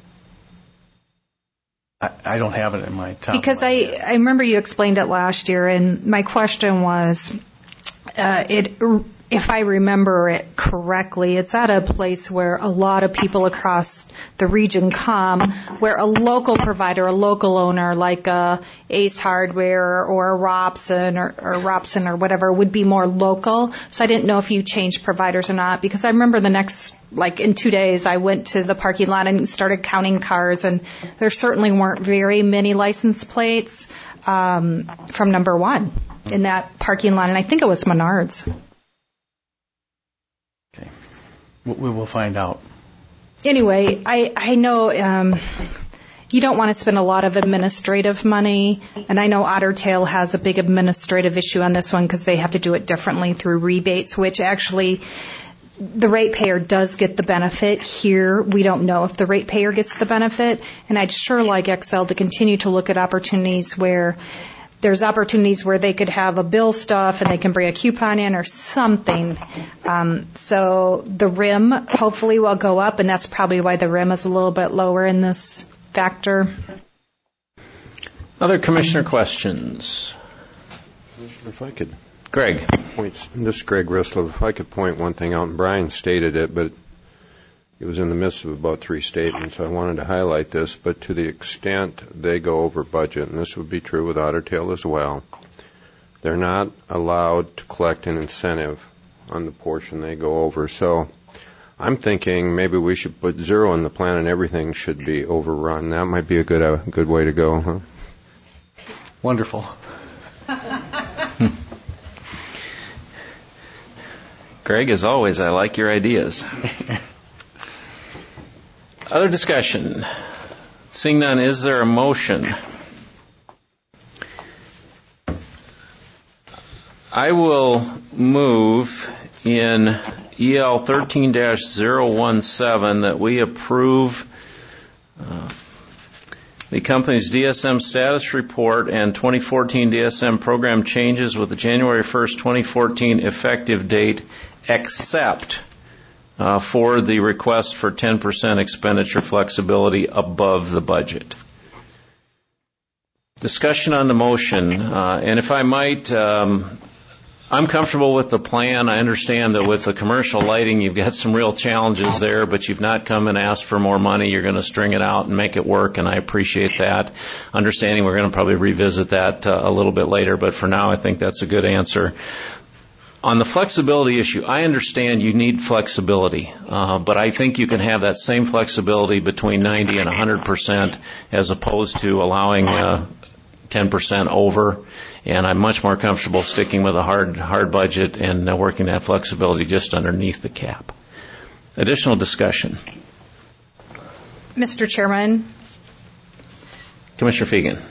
I don't have it in my top. Because I remember you explained it last year, and my question was, if I remember it correctly, it's at a place where a lot of people across the region come, where a local provider, a local owner like Ace Hardware or Robson or Robson or whatever would be more local. So I didn't know if you changed providers or not, because I remember in 2 days, I went to the parking lot and started counting cars, and there certainly weren't very many license plates from number one in that parking lot, and I think it was Menards. Okay. We will find out. Anyway, I know you don't want to spend a lot of administrative money, and I know Otter Tail has a big administrative issue on this one because they have to do it differently through rebates, which actually the ratepayer does get the benefit. Here, we don't know if the ratepayer gets the benefit, and I'd sure like Xcel to continue to look at opportunities where there's opportunities where they could have a bill stuff and they can bring a coupon in or something. So the RIM hopefully will go up, and that's probably why the RIM is a little bit lower in this factor. Other commissioner questions? Commissioner, if I could. Greg. This is Greg Rislov. If I could point one thing out, and Brian stated it, but it was in the midst of about 3 statements. So I wanted to highlight this, but to the extent they go over budget, and this would be true with Otter Tail as well, they're not allowed to collect an incentive on the portion they go over. So I'm thinking maybe we should put 0 in the plan and everything should be overrun. That might be a good way to go, huh? Wonderful. Greg, as always, I like your ideas. Other discussion? Seeing none, is there a motion? I will move in EL 13-017 that we approve the company's DSM status report and 2014 DSM program changes with the January 1st, 2014 effective date, except for the request for 10% expenditure flexibility above the budget. Discussion on the motion, and if I might, I'm comfortable with the plan. I understand that with the commercial lighting, you've got some real challenges there, but you've not come and asked for more money. You're going to string it out and make it work, and I appreciate that. Understanding we're going to probably revisit that a little bit later, but for now I think that's a good answer. On the flexibility issue, I understand you need flexibility, but I think you can have that same flexibility between 90 and 100% as opposed to allowing 10% over. And I'm much more comfortable sticking with a hard budget and working that flexibility just underneath the cap. Additional discussion. Mr. Chairman. Commissioner Fegan.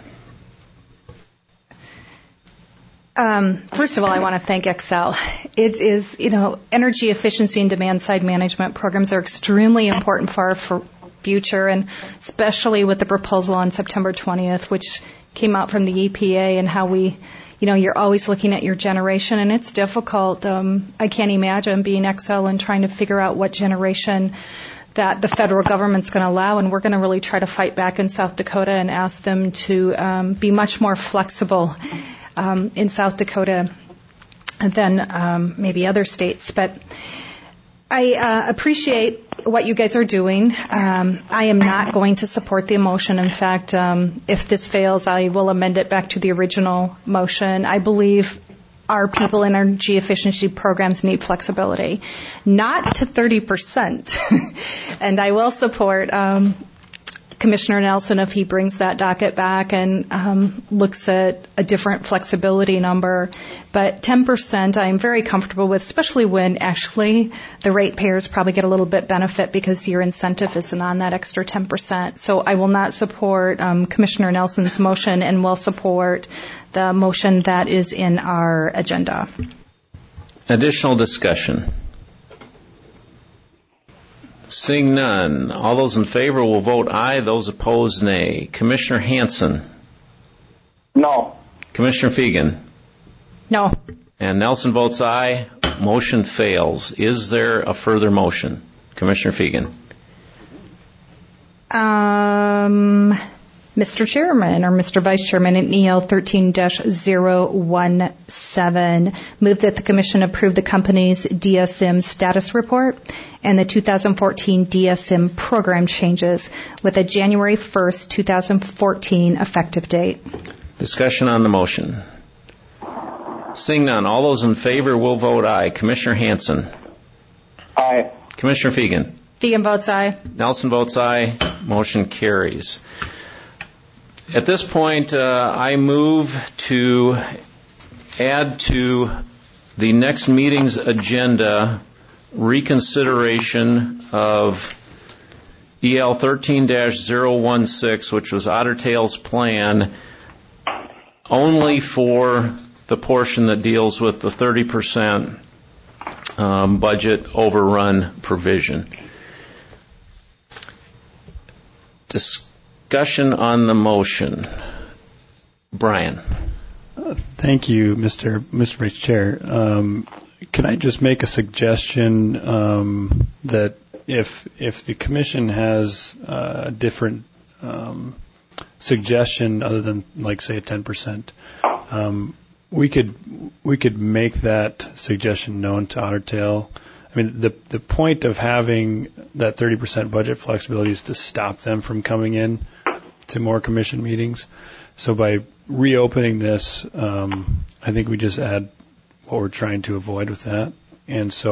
First of all, I want to thank Excel. It is, energy efficiency and demand side management programs are extremely important for our future, and especially with the proposal on September 20th, which came out from the EPA, and how we, you're always looking at your generation, and it's difficult. I can't imagine being Excel and trying to figure out what generation that the federal government's going to allow, and we're going to really try to fight back in South Dakota and ask them to be much more flexible in South Dakota than maybe other states. But I appreciate what you guys are doing. I am not going to support the motion. In fact, if this fails, I will amend it back to the original motion. I believe our people in energy efficiency programs need flexibility, not to 30%. And I will support Commissioner Nelson if he brings that docket back and looks at a different flexibility number. But 10% I'm very comfortable with, especially when actually the ratepayers probably get a little bit benefit because your incentive isn't on that extra 10%. So I will not support Commissioner Nelson's motion and will support the motion that is in our agenda. Additional discussion. Seeing none, all those in favor will vote aye. Those opposed, nay. Commissioner Hanson? No. Commissioner Fegan? No. And Nelson votes aye. Motion fails. Is there a further motion? Commissioner Fegan? Mr. Chairman or Mr. Vice Chairman, in EL 13-017, move that the Commission approve the company's DSM status report and the 2014 DSM program changes with a January 1st, 2014 effective date. Discussion on the motion. Seeing none, all those in favor will vote aye. Commissioner Hanson? Aye. Commissioner Fegan? Fegan votes aye. Nelson votes aye. Motion carries. At this point, I move to add to the next meeting's agenda reconsideration of EL 13-016, which was Otter Tail's plan, only for the portion that deals with the 30% budget overrun provision. Discussion on the motion. Brian. Thank you, Mr. Vice Chair. Can I just make a suggestion that if the Commission has a different suggestion other than, like, say, a 10%, we could make that suggestion known to Otter Tail. I mean, the point of having that 30% budget flexibility is to stop them from coming in to more Commission meetings. So by reopening this, I think we just add what we're trying to avoid with that. And so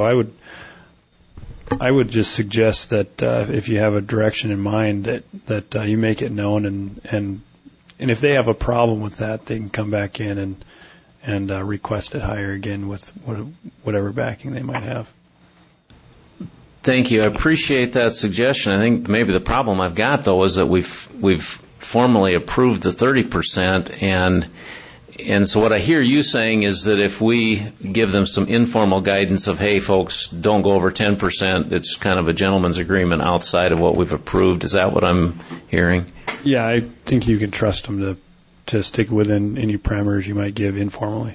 I would just suggest that if you have a direction in mind, that you make it known, and if they have a problem with that, they can come back in and request it higher again with whatever backing they might have. Thank you. I appreciate that suggestion. I think maybe the problem I've got, though, is that we've formally approved the 30%, and so what I hear you saying is that if we give them some informal guidance of, hey, folks, don't go over 10%, it's kind of a gentleman's agreement outside of what we've approved. Is that what I'm hearing? Yeah, I think you can trust them to stick within any parameters you might give informally.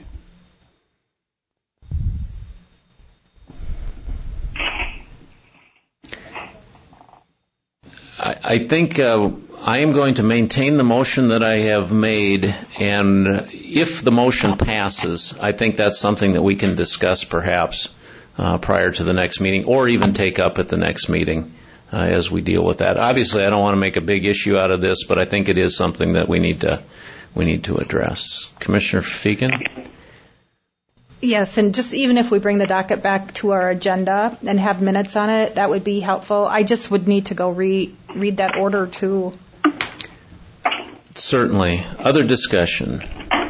I think I am going to maintain the motion that I have made, and if the motion passes, I think that's something that we can discuss perhaps prior to the next meeting, or even take up at the next meeting as we deal with that. Obviously, I don't want to make a big issue out of this, but I think it is something that we need to address. Commissioner Fegan? Yes, and just even if we bring the docket back to our agenda and have minutes on it, that would be helpful. I just would need to go read that order too. Certainly. Other discussion?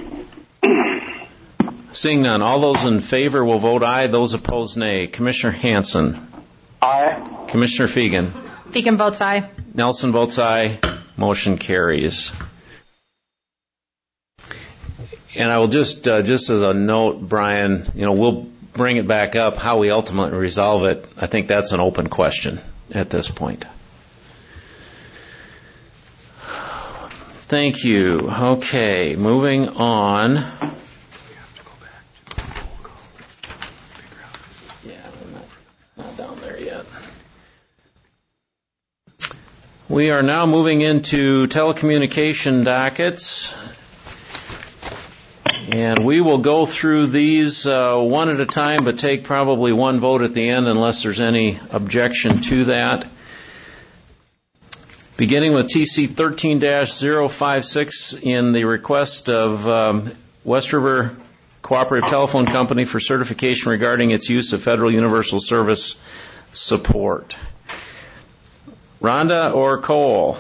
Seeing none, all those in favor will vote aye. Those opposed, nay. Commissioner Hanson? Aye. Commissioner Fegan? Fegan votes aye. Nelson votes aye. Motion carries. And I will just as a note, Brian, we'll bring it back up. How we ultimately resolve it, I think that's an open question at this point. Thank you. Okay, moving on. Yeah, I'm not down there yet. We are now moving into telecommunication dockets. And we will go through these one at a time, but take probably one vote at the end unless there's any objection to that. Beginning with TC 13-056 in the request of West River Cooperative Telephone Company for certification regarding its use of Federal Universal Service support. Rhonda or Cole?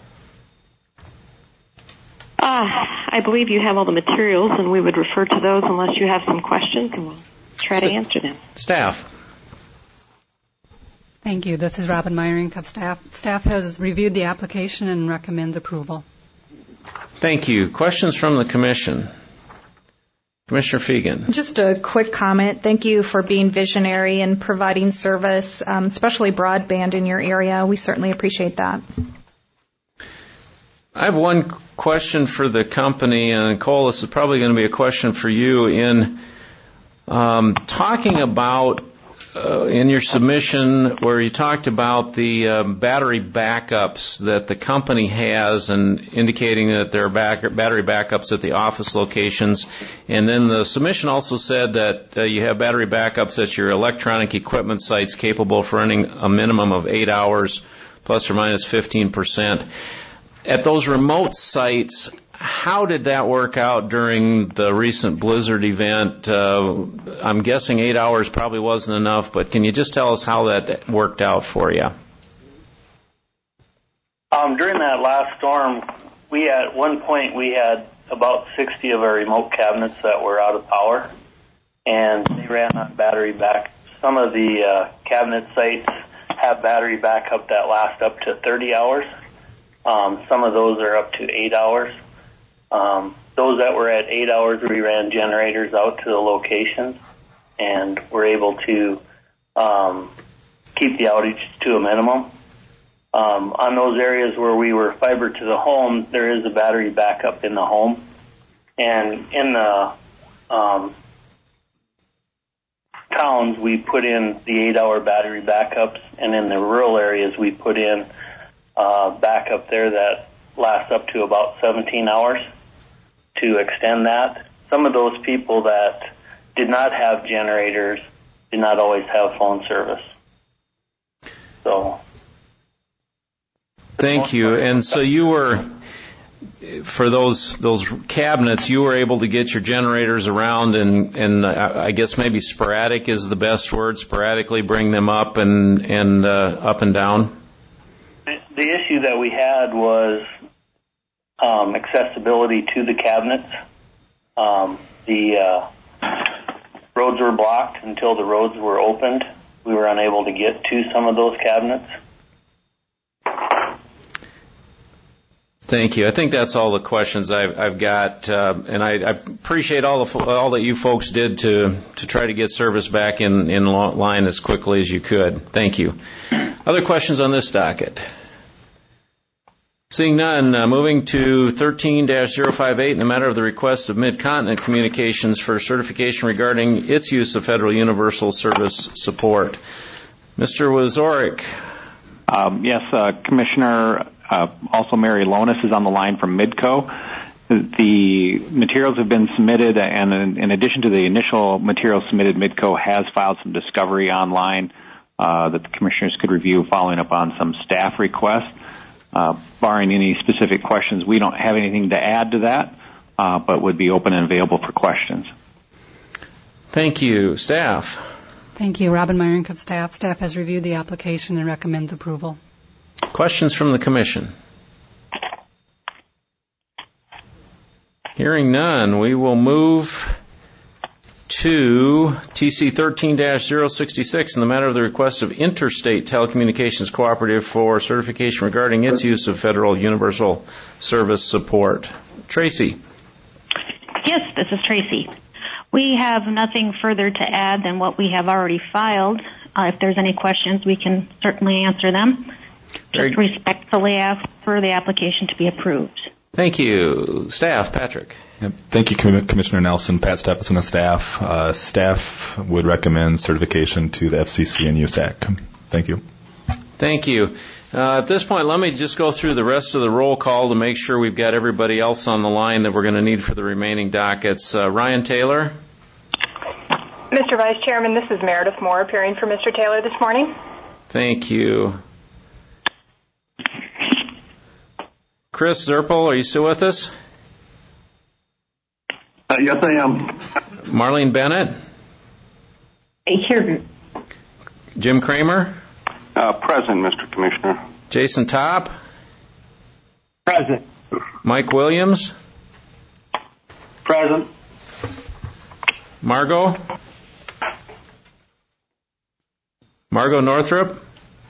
I believe you have all the materials, and we would refer to those unless you have some questions, and we'll try to answer them. Staff. Thank you. This is Robin Meyerink of staff. Staff has reviewed the application and recommends approval. Thank you. Questions from the Commission? Commissioner Fegan. Just a quick comment. Thank you for being visionary and providing service, especially broadband in your area. We certainly appreciate that. I have one question for the company, and Cole, this is probably going to be a question for you. In talking about in your submission where you talked about the battery backups that the company has and indicating that there are battery backups at the office locations, and then the submission also said that you have battery backups at your electronic equipment sites capable of running a minimum of 8 hours plus or minus 15%. At those remote sites, how did that work out during the recent blizzard event? I'm guessing 8 hours probably wasn't enough, but can you just tell us how that worked out for you? During that last storm, at one point we had about 60 of our remote cabinets that were out of power, and they ran on battery back. Some of the cabinet sites have battery backup that last up to 30 hours. Some of those are up to 8 hours. Those that were at 8 hours, we ran generators out to the locations and were able to keep the outage to a minimum. On those areas where we were fiber to the home, there is a battery backup in the home. And in the towns, we put in the 8 hour battery backups, and in the rural areas, we put in backup there that lasts up to about 17 hours to extend that. Some of those people that did not have generators did not always have phone service. So, thank you. And so you were, for those cabinets, you were able to get your generators around, and I guess maybe sporadic is the best word. Sporadically bring them up and up and down. The issue that we had was accessibility to the cabinets. The roads were blocked until the roads were opened, we were unable to get to some of those cabinets. Thank you. I think that's all the questions I've got, and I appreciate all that you folks did to try to get service back in line as quickly as you could. Thank you. Other questions on this docket? Seeing none, moving to 13-058 in the matter of the request of Mid-Continent Communications for certification regarding its use of Federal Universal Service support. Mr. Wazorek. Yes, Commissioner. Also, Mary Lonis is on the line from Midco. The materials have been submitted, and in addition to the initial materials submitted, Midco has filed some discovery online that the commissioners could review following up on some staff requests. Barring any specific questions, we don't have anything to add to that, but would be open and available for questions. Thank you. Staff. Thank you. Robin Myronk of staff. Staff has reviewed the application and recommends approval. Questions from the Commission? Hearing none, we will move to TC 13-066 in the matter of the request of Interstate Telecommunications Cooperative for certification regarding its use of Federal Universal Service support. Tracy. Yes, this is Tracy. We have nothing further to add than what we have already filed. If there's any questions, we can certainly answer them. Just respectfully ask for the application to be approved. Thank you. Staff, Patrick. Yep. Thank you, Commissioner Nelson. Pat Steffenson of staff. Staff would recommend certification to the FCC and USAC. Thank you. Thank you. At this point, let me just go through the rest of the roll call to make sure we've got everybody else on the line that we're going to need for the remaining dockets. Ryan Taylor. Mr. Vice Chairman, this is Meredith Moore appearing for Mr. Taylor this morning. Thank you. Chris Zerpel, are you still with us? Yes, I am. Marlene Bennett? Here. Jim Kramer? Present, Mr. Commissioner. Jason Topp? Present. Mike Williams? Present. Margot Northrup?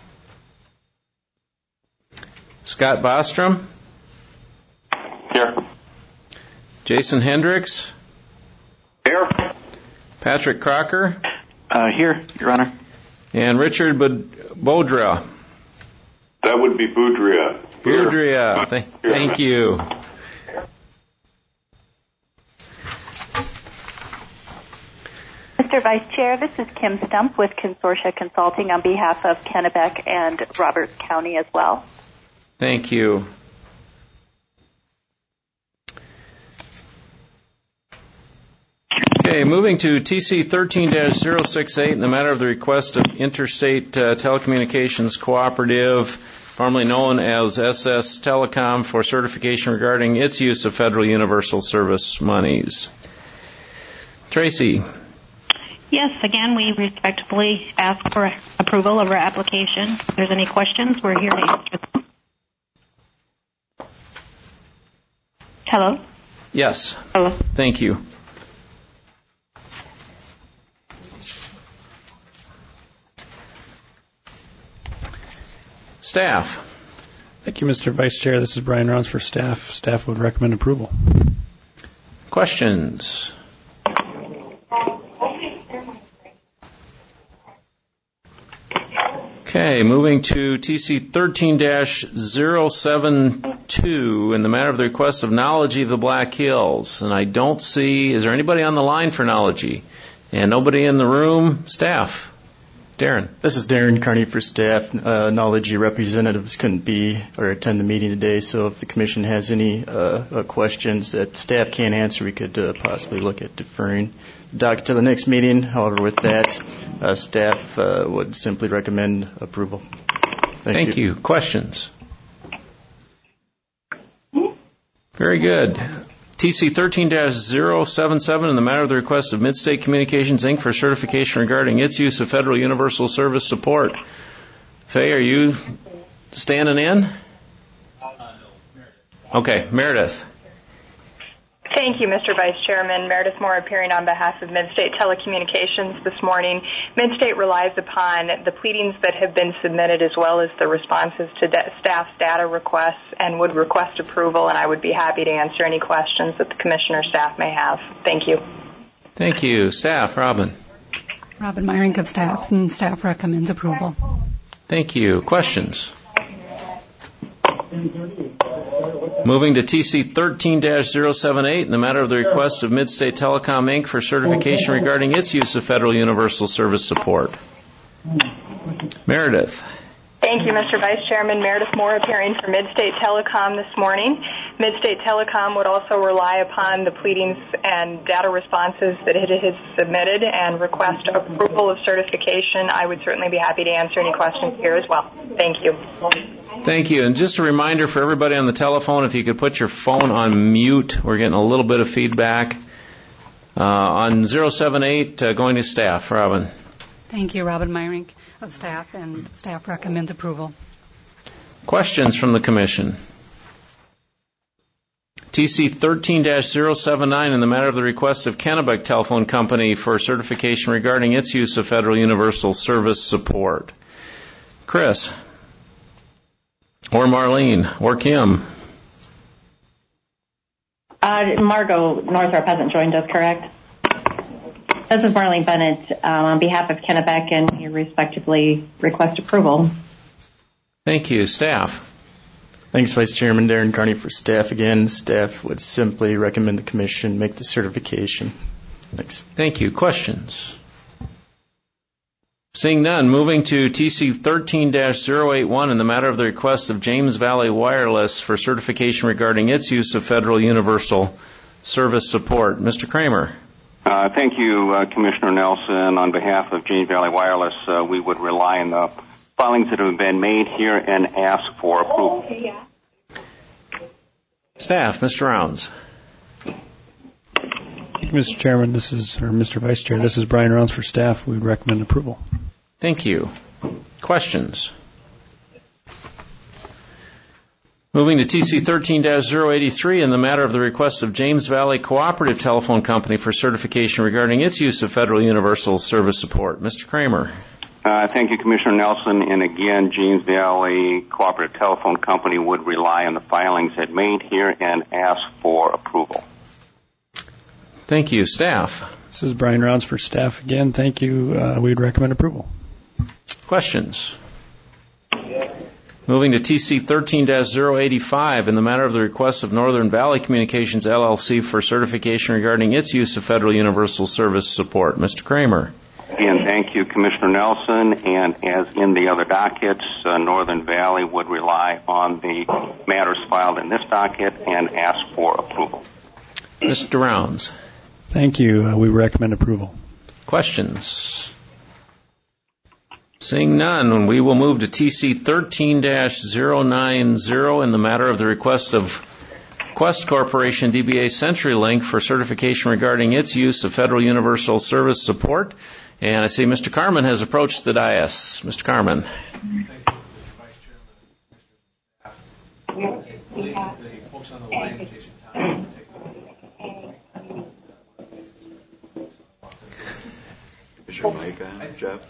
Scott Bostrom? Here. Jason Hendricks? Here. Patrick Crocker? Here, Your Honor. And Richard Boudria? That would be Boudria. Boudria. Thank you. Mr. Vice Chair, this is Kim Stump with Consortia Consulting on behalf of Kennebec and Roberts County as well. Thank you. Okay, moving to TC 13-068 in the matter of the request of Interstate Telecommunications Cooperative, formerly known as SS Telecom, for certification regarding its use of Federal Universal Service monies. Tracy. Yes, again, we respectfully ask for approval of our application. If there's any questions, we're here to answer them. Hello? Yes. Hello. Thank you. Staff. Thank you, Mr. Vice Chair. This is Brian Rounds for staff. Staff would recommend approval. Questions? Okay, moving to TC 13-072 in the matter of the request of Knology of the Black Hills. And I don't see, is there anybody on the line for Knology? And nobody in the room? Staff. Darren. This is Darren Carney for staff. Knology representatives couldn't be or attend the meeting today, so if the commission has any questions that staff can't answer, we could possibly look at deferring the docket to the next meeting. However, with that, staff would simply recommend approval. Thank you. Questions? Very good. TC 13-077 in the matter of the request of Midstate Communications, Inc. for certification regarding its use of Federal Universal Service support. Faye, are you standing in? Okay, Meredith. Thank you, Mr. Vice Chairman. Meredith Moore appearing on behalf of Midstate Telecommunications this morning. Midstate relies upon the pleadings that have been submitted as well as the responses to staff's data requests and would request approval, and I would be happy to answer any questions that the Commissioner staff may have. Thank you. Thank you. Staff, Robin. Robin Meyerink of staff, and staff recommends approval. Thank you. Questions? Moving to TC 13-078 in the matter of the request of Midstate Telecom, Inc. for certification regarding its use of Federal Universal Service support. Meredith. Thank you, Mr. Vice Chairman. Meredith Moore appearing for Midstate Telecom this morning. Midstate Telecom would also rely upon the pleadings and data responses that it has submitted and request approval of certification. I would certainly be happy to answer any questions here as well. Thank you. Thank you. And just a reminder for everybody on the telephone, if you could put your phone on mute. We're getting a little bit of feedback. On 078, going to staff. Robin. Thank you, Robin Meyerink of staff, and staff recommends approval. Questions from the Commission? TC 13-079 in the matter of the request of Kennebec Telephone Company for certification regarding its use of Federal Universal Service support. Chris. Or Marlene. Or Kim. Margot Northrop hasn't joined us, correct? This is Marlene Bennett on behalf of Kennebec, and we respectively request approval. Thank you. Staff. Thanks, Vice Chairman. Darren Carney for staff again. Staff would simply recommend the Commission make the certification. Thanks. Thank you. Questions? Seeing none, moving to TC 13-081 in the matter of the request of James Valley Wireless for certification regarding its use of Federal Universal Service support. Mr. Kramer. Thank you, Commissioner Nelson. On behalf of James Valley Wireless, we would rely on the filings that have been made here and ask for approval. Staff, Mr. Rounds. Mr. Chairman, Mr. Vice Chair, this is Brian Rounds for staff. We recommend approval. Thank you. Questions? Moving to TC 13-083 in the matter of the request of James Valley Cooperative Telephone Company for certification regarding its use of Federal Universal Service support. Mr. Kramer. Thank you, Commissioner Nelson. And again, James Valley Cooperative Telephone Company would rely on the filings that made here and ask for approval. Thank you. Staff. This is Brian Rounds for staff again. Thank you. We'd recommend approval. Questions? Moving to TC 13-085 in the matter of the request of Northern Valley Communications, LLC for certification regarding its use of Federal Universal Service support. Mr. Kramer. Again, thank you, Commissioner Nelson. And as in the other dockets, Northern Valley would rely on the matters filed in this docket and ask for approval. Mr. Rounds. Thank you. We recommend approval. Questions? Seeing none, we will move to TC 13-090 in the matter of the request of Quest Corporation DBA CenturyLink for certification regarding its use of Federal Universal Service support. And I see Mr. Carman has approached the dais. Mr. Carman. Is your mic on, Jeff?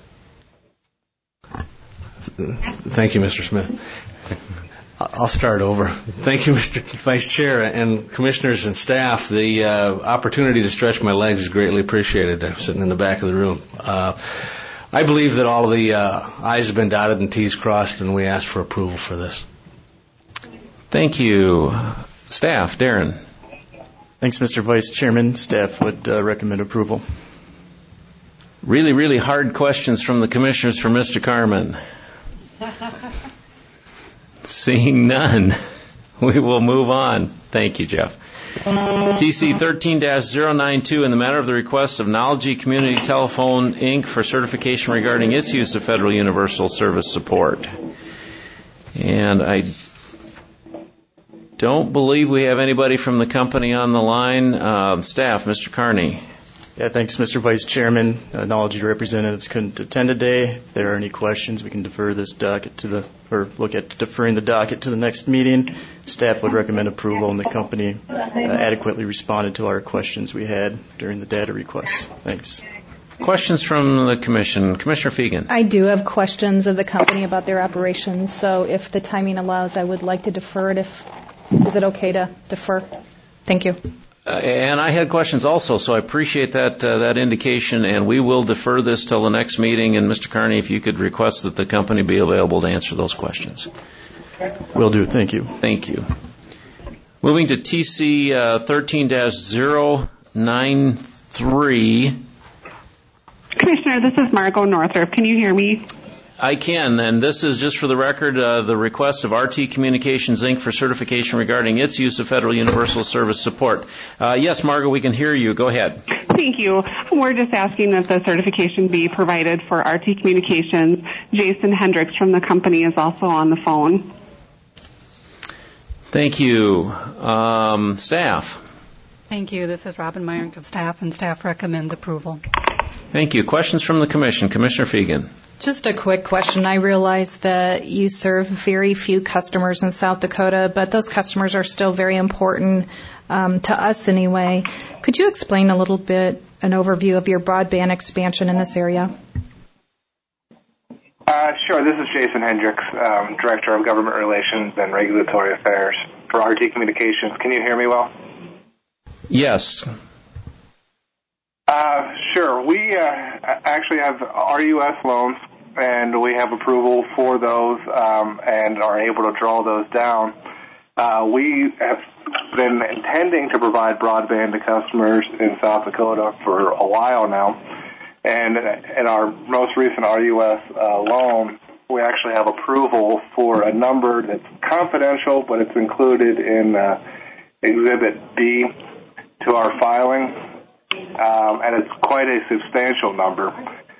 Thank you, Mr. Smith. I'll start over. Thank you, Mr. Vice Chair and Commissioners and staff. The opportunity to stretch my legs is greatly appreciated. I'm sitting in the back of the room. I believe that all of the I's have been dotted and T's crossed, and we ask for approval for this. Thank you. Staff, Darren. Thanks, Mr. Vice Chairman. Staff would recommend approval. Really, really hard questions from the Commissioners for Mr. Carman. Seeing none, we will move on. Thank you, Jeff. TC 13-092 in the matter of the request of Knology Community Telephone, Inc. for certification regarding its use of Federal Universal Service support. And I don't believe we have anybody from the company on the line. Staff, Mr. Carney. Yeah, thanks, Mr. Vice Chairman. Knowledge representatives couldn't attend today. If there are any questions, we can defer this docket look at deferring the docket to the next meeting. Staff would recommend approval, and the company adequately responded to our questions we had during the data requests. Thanks. Questions from the Commission. Commissioner Fegan. I do have questions of the company about their operations, so if the timing allows, I would like to defer it. Is it okay to defer? Thank you. And I had questions also, so I appreciate that indication, and we will defer this till the next meeting. And Mr. Carney, if you could request that the company be available to answer those questions. Will do. Thank you. Thank you. Moving to TC 13-093. Commissioner, this is Margot Northrup. Can you hear me? I can, and this is just for the record, the request of RT Communications, Inc. for certification regarding its use of Federal Universal Service support. Yes, Margot, we can hear you. Go ahead. Thank you. We're just asking that the certification be provided for RT Communications. Jason Hendricks from the company is also on the phone. Thank you. Staff. Thank you. This is Robin Myrick of staff, and staff recommends approval. Thank you. Questions from the Commission. Commissioner Fegan. Just a quick question. I realize that you serve very few customers in South Dakota, but those customers are still very important to us anyway. Could you explain a little bit, an overview of your broadband expansion in this area? Sure. This is Jason Hendricks, Director of Government Relations and Regulatory Affairs for RT Communications. Can you hear me well? Yes. Sure. We actually have RUS loans, and we have approval for those and are able to draw those down. We have been intending to provide broadband to customers in South Dakota for a while now, and in our most recent RUS loan, we actually have approval for a number that's confidential, but it's included in Exhibit B to our filing. And it's quite a substantial number.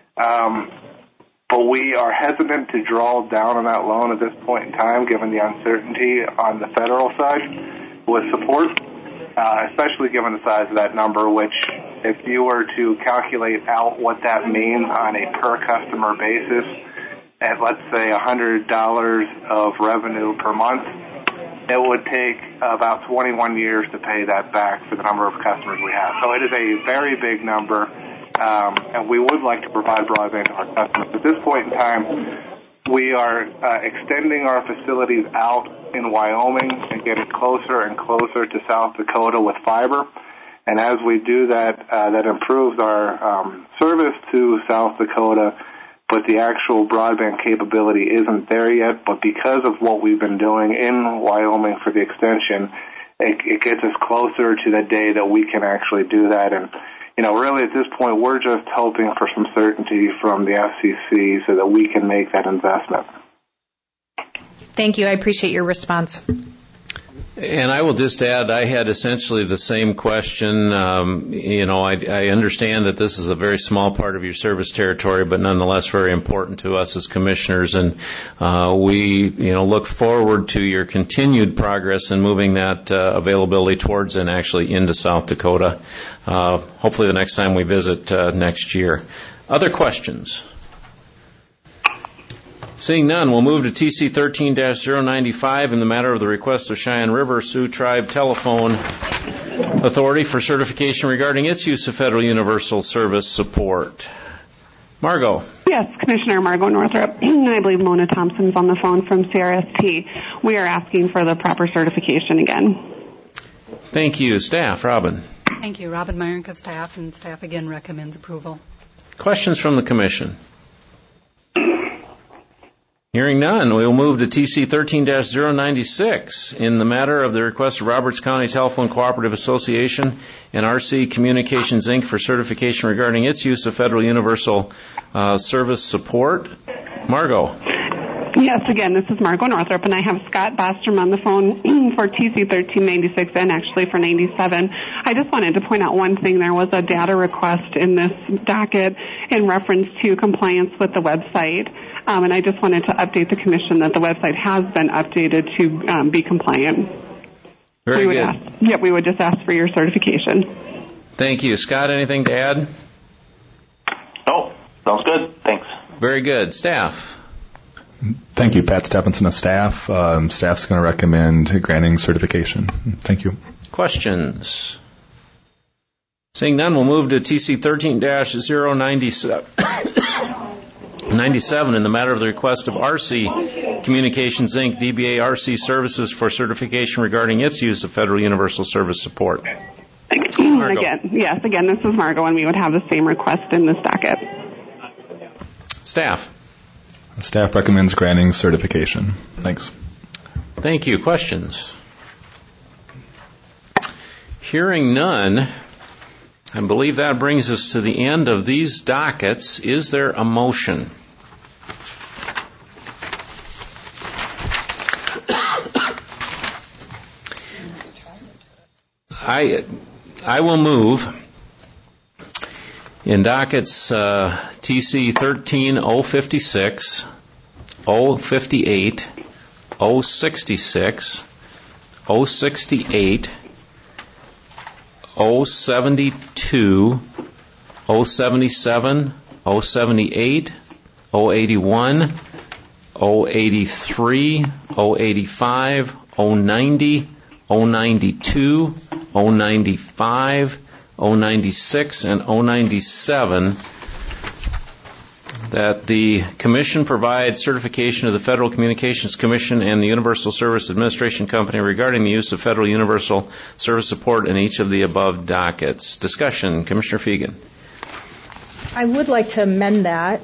But we are hesitant to draw down on that loan at this point in time, given the uncertainty on the federal side with support, especially given the size of that number, which if you were to calculate out what that means on a per-customer basis at, let's say, $100 of revenue per month, it would take about 21 years to pay that back for the number of customers we have. So it is a very big number, and we would like to provide broadband to our customers. At this point in time, we are extending our facilities out in Wyoming and getting closer and closer to South Dakota with fiber. And as we do that, that improves our service to South Dakota, but the actual broadband capability isn't there yet. But because of what we've been doing in Wyoming for the extension, it gets us closer to the day that we can actually do that. And, you know, really at this point, we're just hoping for some certainty from the FCC so that we can make that investment. Thank you. I appreciate your response. And I will just add, I had essentially the same question. I understand that this is a very small part of your service territory, but nonetheless very important to us as commissioners. And we, look forward to your continued progress in moving that availability towards and actually into South Dakota. Hopefully the next time we visit next year. Other questions? Seeing none, we'll move to TC 13-095 in the matter of the request of Cheyenne River Sioux Tribe Telephone Authority for certification regarding its use of Federal Universal Service support. Margot. Yes, Commissioner Margot Northrup. I believe Mona Thompson's on the phone from CRST. We are asking for the proper certification again. Thank you. Staff, Robin. Thank you. Robin Myrick of staff, and staff again recommends approval. Questions from the Commission? Hearing none, we will move to TC 13-096 in the matter of the request of Roberts County Telephone Cooperative Association and RC Communications, Inc. for certification regarding its use of Federal Universal Service support. Margot. Yes, again, this is Margot Northrup, and I have Scott Bostrom on the phone for TC 1396 and actually for 97. I just wanted to point out one thing. There was a data request in this docket in reference to compliance with the website, and I just wanted to update the Commission that the website has been updated to be compliant. Very good. We would just ask for your certification. Thank you. Scott, anything to add? No, sounds good. Thanks. Very good. Staff? Thank you, Pat Stephenson of staff. Staff's going to recommend granting certification. Thank you. Questions? Seeing none, we'll move to TC 13-097 in the matter of the request of RC Communications, Inc., DBA RC Services for certification regarding its use of Federal Universal Service support. Again, this is Margot, and we would have the same request in this docket. Staff? Staff recommends granting certification. Thanks. Thank you. Questions? Hearing none, I believe that brings us to the end of these dockets. Is there a motion? I will move in dockets TC 13-056, 058, 066, 068, 072, 077, 078, 081, 083, 085, 090, 092, 095, 096, and 097, that the Commission provide certification of the Federal Communications Commission and the Universal Service Administration Company regarding the use of Federal Universal Service support in each of the above dockets. Discussion. Commissioner Fegan. I would like to amend that.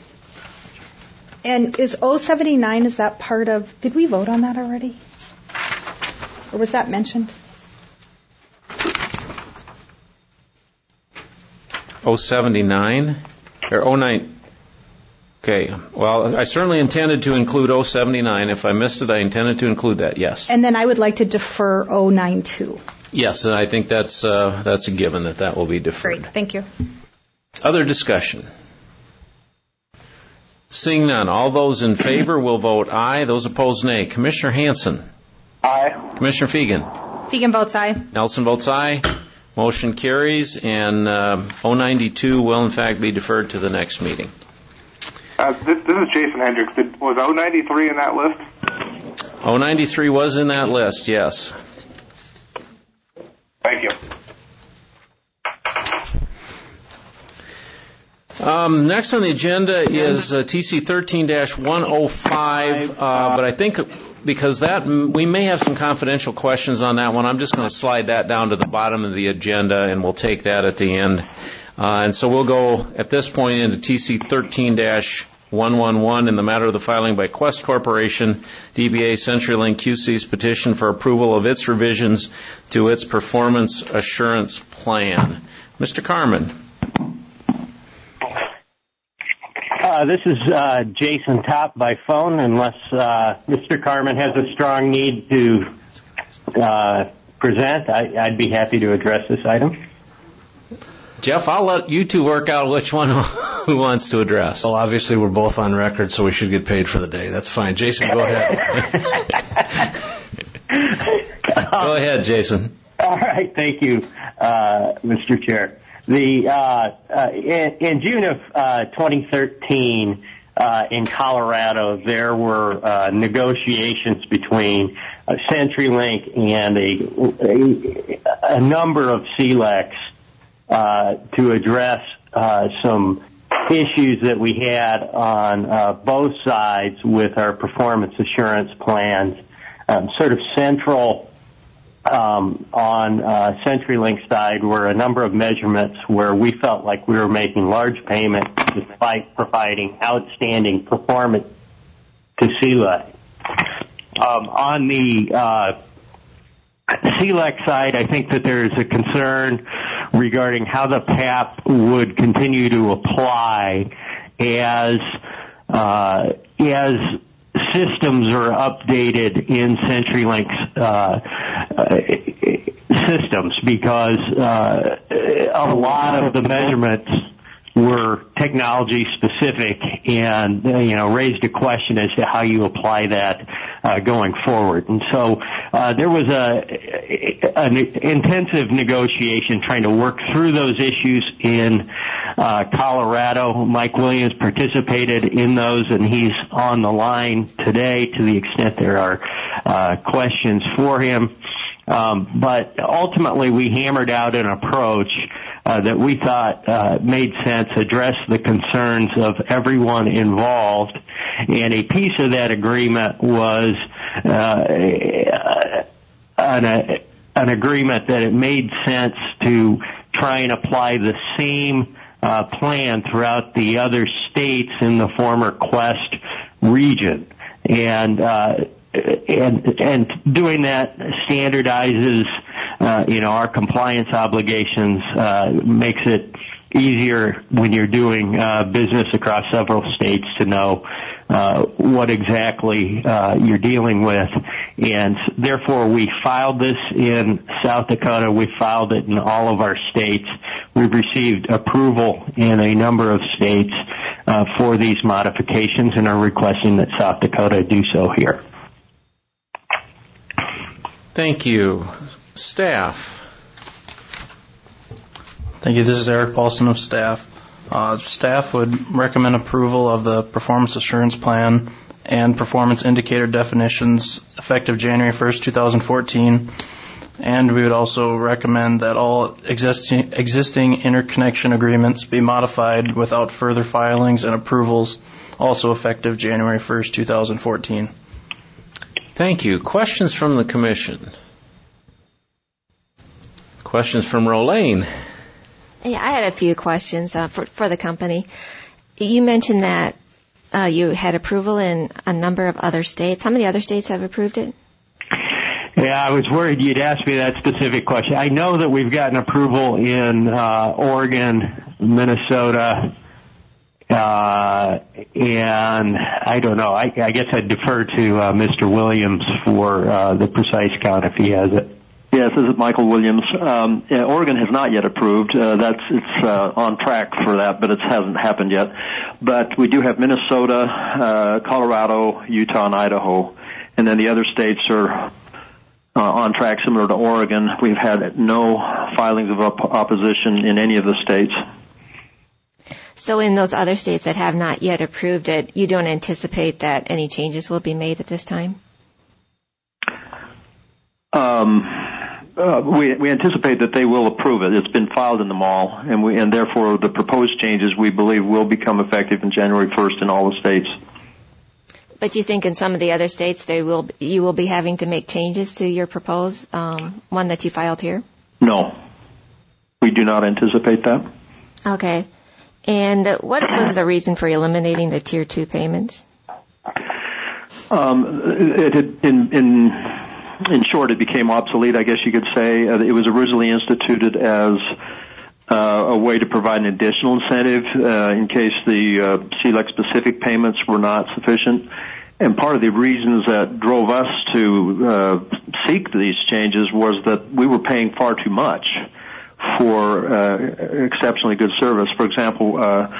And is 079, is that part of, did we vote on that already? Or was that mentioned? 079 or 09. Okay. Well, I certainly intended to include 079. If I missed it, I intended to include that. Yes. And then I would like to defer 092. Yes, and I think that's a given that will be deferred. Great. Thank you. Other discussion. Seeing none, all those in favor will vote aye. Those opposed, nay. Commissioner Hanson. Aye. Commissioner Fegan. Fegan votes aye. Nelson votes aye. Motion carries, and 092 will, in fact, be deferred to the next meeting. This is Jason Hendricks. Was 093 in that list? 093 was in that list, yes. Thank you. Next on the agenda is TC 13-105, but I think because we may have some confidential questions on that one, I'm just going to slide that down to the bottom of the agenda, and we'll take that at the end. And so we'll go at this point into TC 13-111 in the matter of the filing by Quest Corporation, DBA CenturyLink QC's petition for approval of its revisions to its performance assurance plan. Mr. Carmen. This is Jason Topp by phone, unless Mr. Carmen has a strong need to present. I'd be happy to address this item. Jeff, I'll let you two work out which one who wants to address. Well, obviously we're both on record, so we should get paid for the day. That's fine. Jason, go ahead. Go ahead, Jason. All right. Thank you, Mr. Chair. In June of 2013, in Colorado, there were negotiations between CenturyLink and a number of CLECs to address some issues that we had on both sides with our performance assurance plans. Sort of central on CenturyLink's side were a number of measurements where we felt like we were making large payments despite providing outstanding performance to CLEC. On the CLEC side, I think that there is a concern regarding how the PAP would continue to apply as systems are updated in CenturyLink's systems, because a lot of the measurements were technology specific and raised a question as to how you apply that going forward. And so there was an intensive negotiation trying to work through those issues in Colorado. Mike Williams participated in those, and he's on the line today to the extent there are questions for him. But ultimately, we hammered out an approach that we thought made sense, addressed the concerns of everyone involved, and a piece of that agreement was an agreement that it made sense to try and apply the same plan throughout the other states in the former Quest region, and doing that standardizes our compliance obligations, makes it easier when you're doing business across several states to know what exactly you're dealing with. And therefore, we filed this in South Dakota. We filed it in all of our states. We've received approval in a number of states for these modifications and are requesting that South Dakota do so here. Thank you. Staff. Thank you. This is Eric Paulson of staff. Staff would recommend approval of the performance assurance plan and performance indicator definitions effective January 1st, 2014. And we would also recommend that all existing interconnection agreements be modified without further filings and approvals, also effective January 1st, 2014. Thank you. Questions from the Commission? Questions from Rolane? Yeah, I had a few questions for the company. You mentioned that you had approval in a number of other states. How many other states have approved it? Yeah, I was worried you'd ask me that specific question. I know that we've gotten approval in Oregon, Minnesota, and I don't know. I guess I'd defer to Mr. Williams for the precise count if he has it. Yes, this is Michael Williams. Oregon has not yet approved. It's on track for that, but it hasn't happened yet. But we do have Minnesota, Colorado, Utah, and Idaho, and then the other states are on track, similar to Oregon. We've had no filings of opposition in any of the states. So in those other states that have not yet approved it, you don't anticipate that any changes will be made at this time? We anticipate that they will approve it. It's been filed in them all, and therefore the proposed changes we believe will become effective in January 1st in all the states. But you think in some of the other states you will be having to make changes to your proposed one that you filed here? No, we do not anticipate that. Okay. And what was the reason for eliminating the Tier 2 payments? In short, it became obsolete, I guess you could say. It was originally instituted as a way to provide an additional incentive in case the CLEC-specific payments were not sufficient. And part of the reasons that drove us to seek these changes was that we were paying far too much for exceptionally good service. For example,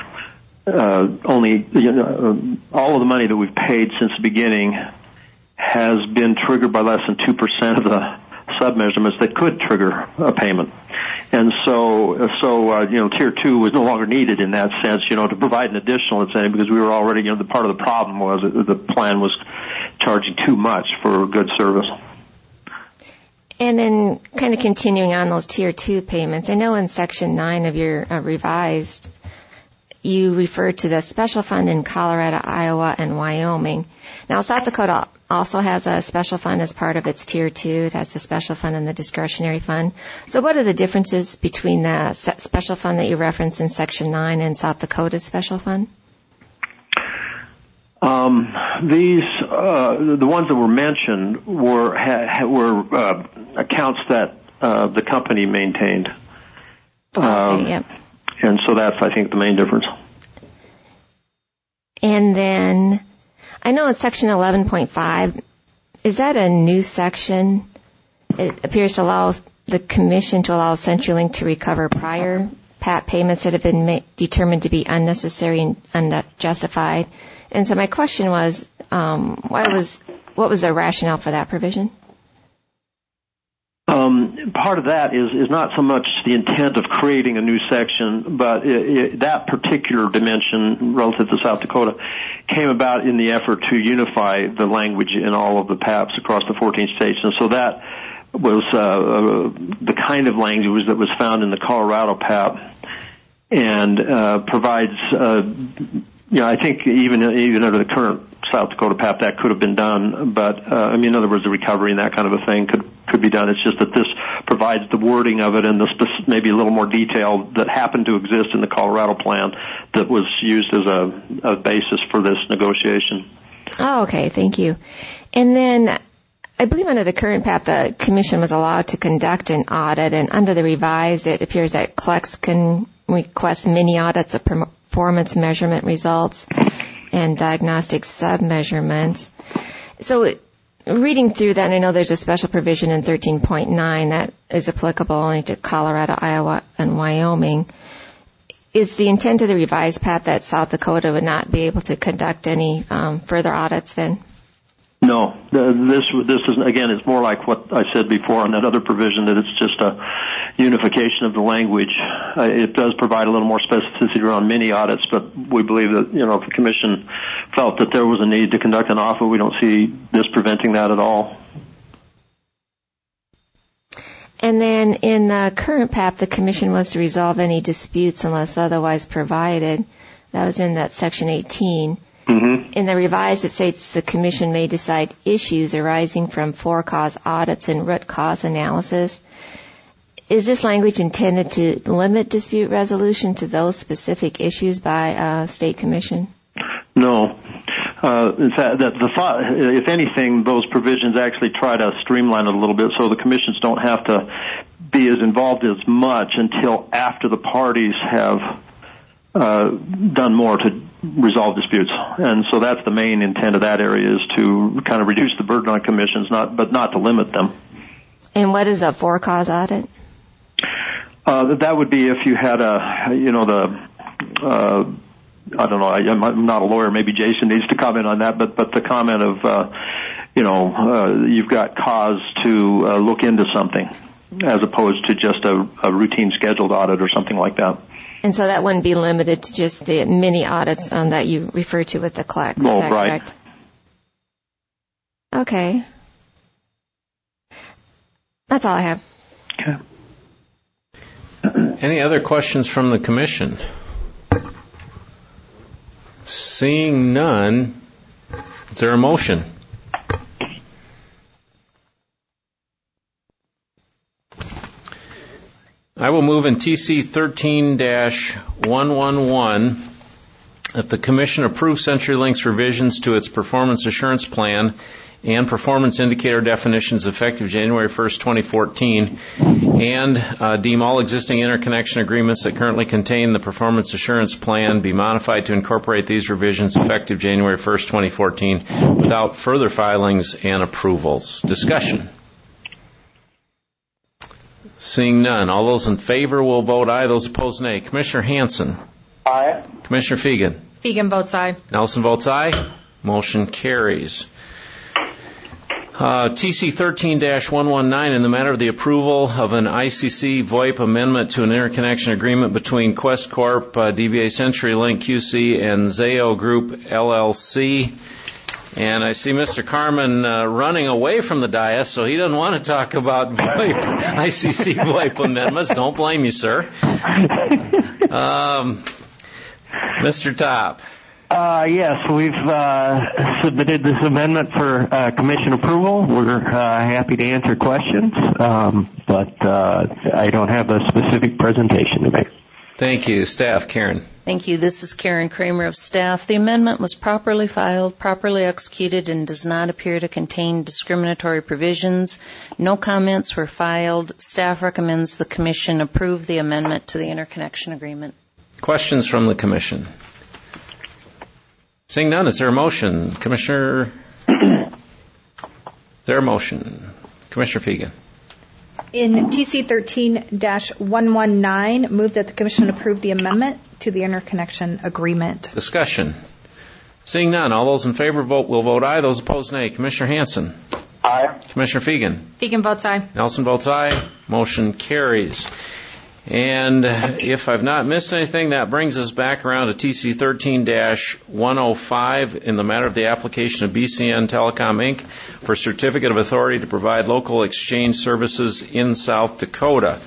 only all of the money that we've paid since the beginning has been triggered by less than 2% of the sub-measurements that could trigger a payment. And so Tier 2 was no longer needed in that sense, to provide an additional incentive because we were already, the part of the problem was that the plan was charging too much for good service. And then kind of continuing on those Tier 2 payments, I know in Section 9 of your revised, you refer to the special fund in Colorado, Iowa, and Wyoming. Now, South Dakota also has a special fund as part of its Tier 2. It has a special fund and the discretionary fund. So what are the differences between the special fund that you reference in Section 9 and South Dakota's special fund? The ones that were mentioned were accounts that the company maintained. Okay, yep. And so that's, I think, the main difference. And then I know it's Section 11.5. Is that a new section? It appears to allow the Commission to allow CenturyLink to recover prior PAT payments that have been determined to be unnecessary and unjustified. And so my question was, why was what was the rationale for that provision? Part of that is not so much the intent of creating a new section, but that particular dimension relative to South Dakota came about in the effort to unify the language in all of the PAPs across the 14 states. And so that was the kind of language that was found in the Colorado PAP and provides, I think even under the current South Dakota PAP that could have been done, but in other words, the recovery and that kind of a thing could be done. It's just that this provides the wording of it and maybe a little more detail that happened to exist in the Colorado plan that was used as a basis for this negotiation. Oh, okay, thank you. And then I believe under the current PAP, the Commission was allowed to conduct an audit, and under the revised, it appears that CLECs can request mini audits of performance measurement results and diagnostic sub-measurements. So reading through that, I know there's a special provision in 13.9 that is applicable only to Colorado, Iowa, and Wyoming. Is the intent of the revised PAP that South Dakota would not be able to conduct any further audits then? No, this is, again, it's more like what I said before on that other provision, that it's just a unification of the language. It does provide a little more specificity around mini audits, but we believe that, if the Commission felt that there was a need to conduct an audit, we don't see this preventing that at all. And then in the current PAP, the Commission was to resolve any disputes unless otherwise provided. That was in that Section 18. Mm-hmm. In the revised, it states the Commission may decide issues arising from for-cause audits and root cause analysis. Is this language intended to limit dispute resolution to those specific issues by State Commission? No. In fact, the thought, if anything, those provisions actually try to streamline it a little bit so the commissions don't have to be as involved as much until after the parties have done more to resolve disputes. And so that's the main intent of that area, is to kind of reduce the burden on commissions, but not to limit them. And what is a for-cause audit? That would be if you had I don't know, I'm not a lawyer, maybe Jason needs to comment on that, but the comment of, you've got cause to look into something as opposed to just a routine scheduled audit or something like that. And so that wouldn't be limited to just the mini audits that you refer to with the CLECs, is that right. Correct? Okay. That's all I have. Okay. Any other questions from the Commission? Seeing none, is there a motion? I will move in TC 13-111 that the Commission approve CenturyLink's revisions to its performance assurance plan and performance indicator definitions effective January 1st, 2014, and deem all existing interconnection agreements that currently contain the performance assurance plan be modified to incorporate these revisions effective January 1st, 2014, without further filings and approvals. Discussion. Seeing none, all those in favor will vote aye. Those opposed, nay. Commissioner Hanson. Aye. Commissioner Fegan. Fegan votes aye. Nelson votes aye. Motion carries. TC 13-119 in the matter of the approval of an ICC VoIP amendment to an interconnection agreement between Quest Corp, DBA CenturyLink QC, and Zayo Group LLC. And I see Mr. Carmen running away from the dais, so he doesn't want to talk about VoIP, ICC VoIP amendments. Don't blame you, sir. Mr. Top. Yes, we've submitted this amendment for Commission approval. We're happy to answer questions, but I don't have a specific presentation to make. Thank you. Staff, Karen. Thank you. This is Karen Kramer of staff. The amendment was properly filed, properly executed, and does not appear to contain discriminatory provisions. No comments were filed. Staff recommends the Commission approve the amendment to the interconnection agreement. Questions from the Commission? Seeing none, is there a motion? Commissioner? Is there a motion? Commissioner Fegan. In TC 13-119, move that the Commission approve the amendment to the interconnection agreement. Discussion. Seeing none, all those in favor will vote aye. Those opposed, nay. Commissioner Hanson? Aye. Commissioner Fegan? Fegan votes aye. Nelson votes aye. Motion carries. And if I've not missed anything, that brings us back around to TC 13-105 in the matter of the application of BCN Telecom, Inc. for Certificate of Authority to provide local exchange services in South Dakota.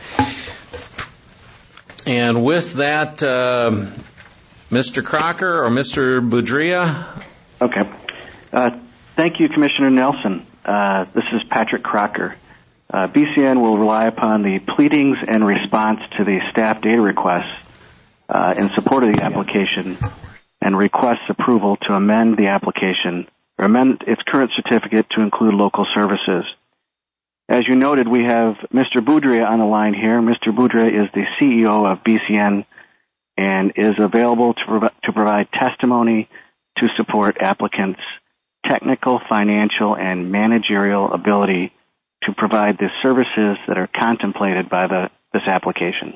And with that, Mr. Crocker or Mr. Boudria? Okay. Thank you, Commissioner Nelson. This is Patrick Crocker. BCN will rely upon the pleadings and response to the staff data requests in support of the application and requests approval to amend the application or amend its current certificate to include local services. As you noted, we have Mr. Boudria on the line here. Mr. Boudria is the CEO of BCN and is available to provide testimony to support applicants' technical, financial, and managerial ability to provide the services that are contemplated by this application.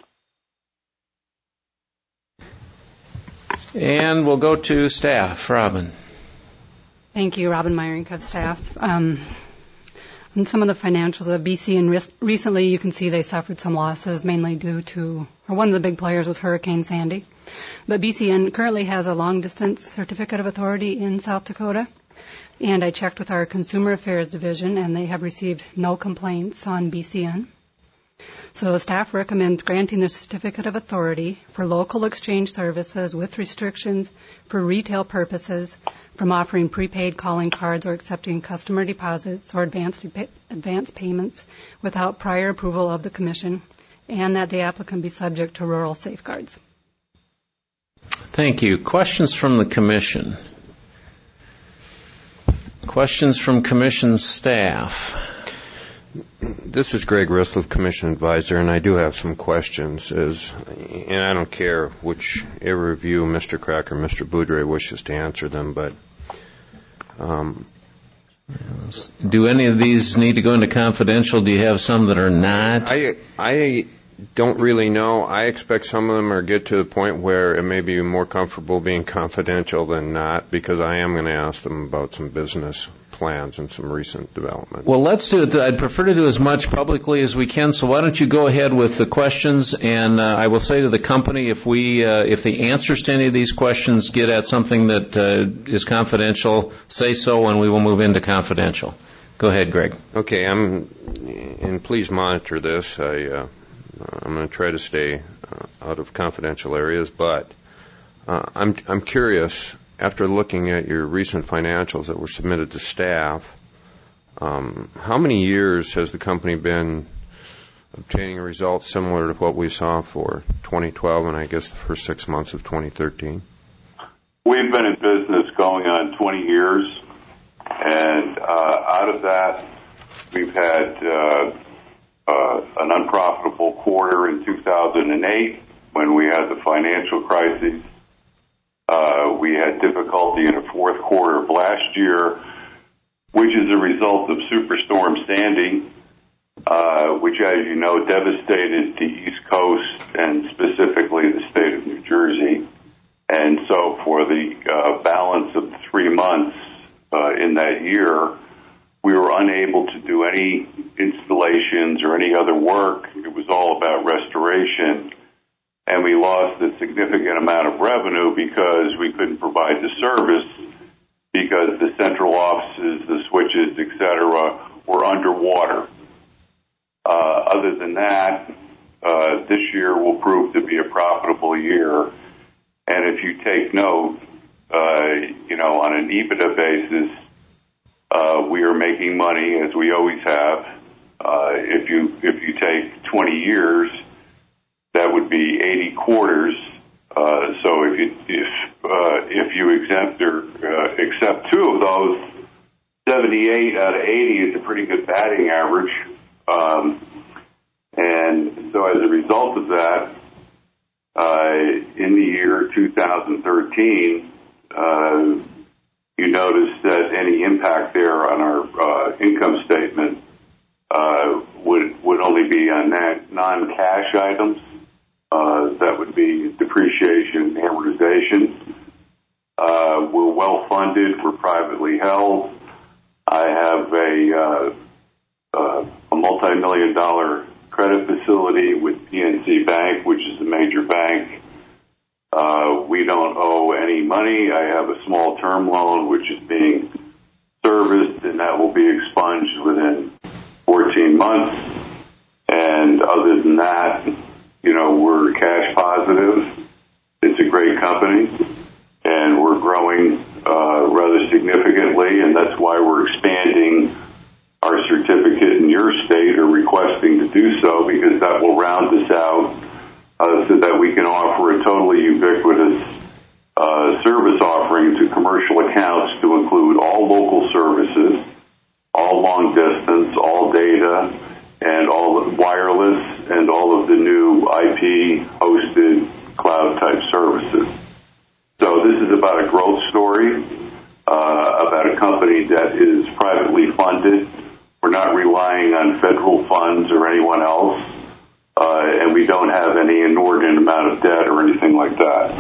And we'll go to staff. Robin. Thank you, Robin Meyerink of staff. On some of the financials of BCN, recently you can see they suffered some losses, mainly due to, or one of the big players was Hurricane Sandy. But BCN currently has a long-distance certificate of authority in South Dakota. And I checked with our Consumer Affairs Division, and they have received no complaints on BCN. So staff recommends granting the Certificate of Authority for local exchange services with restrictions for retail purposes from offering prepaid calling cards or accepting customer deposits or advance payments without prior approval of the Commission, and that the applicant be subject to rural safeguards. Thank you. Questions from the Commission? Questions from Commission staff? This is Greg Rissliff, Commission Advisor, and I do have some questions. And I don't care whichever of you, Mr. Crocker or Mr. Boudria, wishes to answer them, but... do any of these need to go into confidential? Do you have some that are not? I don't really know. I expect some of them are get to the point where it may be more comfortable being confidential than not, because I am going to ask them about some business plans and some recent development. Well, let's do it. I'd prefer to do as much publicly as we can, so why don't you go ahead with the questions, and I will say to the company, if the answers to any of these questions get at something that is confidential, say so, and we will move into confidential. Go ahead, Greg. Okay, and please monitor this. I'm going to try to stay out of confidential areas, but I'm curious, after looking at your recent financials that were submitted to staff, how many years has the company been obtaining results similar to what we saw for 2012 and I guess the first 6 months of 2013? We've been in business going on 20 years, and out of that, we've had an unprofitable quarter in 2008 when we had the financial crisis. We had difficulty in the fourth quarter of last year, which is a result of Superstorm Sandy, which, as you know, devastated the East Coast and specifically the state of New Jersey. And so for the balance of 3 months in that year, we were unable to do any installations or any other work. It was all about restoration. And we lost a significant amount of revenue because we couldn't provide the service because the central offices, the switches, et cetera, were underwater. Other than that, this year will prove to be a profitable year. And if you take note, on an EBITDA basis, we are making money as we always have. If you take 20 years, that would be 80 quarters. So if you accept two of those, 78 out of 80 is a pretty good batting average. And so as a result of that, in the year 2013, you notice that any impact there on our income statement would only be on non-cash items. That would be depreciation and amortization. We're well funded. We're privately held. I have a multi-million-dollar credit facility with PNC Bank, which is a major bank. We don't owe any money. I have a small term loan, which is being serviced, and that will be expunged within 14 months. And other than that, we're cash positive. It's a great company, and we're growing rather significantly, and that's why we're expanding our certificate in your state, or requesting to do so, because that will round us out so that we can offer a totally ubiquitous service offering to commercial accounts to include all local services, all long distance, all data, and all wireless, and all of the new IP hosted cloud type services. So this is about a growth story, about a company that is privately funded. We're not relying on federal funds or anyone else, and we don't have any inordinate amount of debt or anything like that.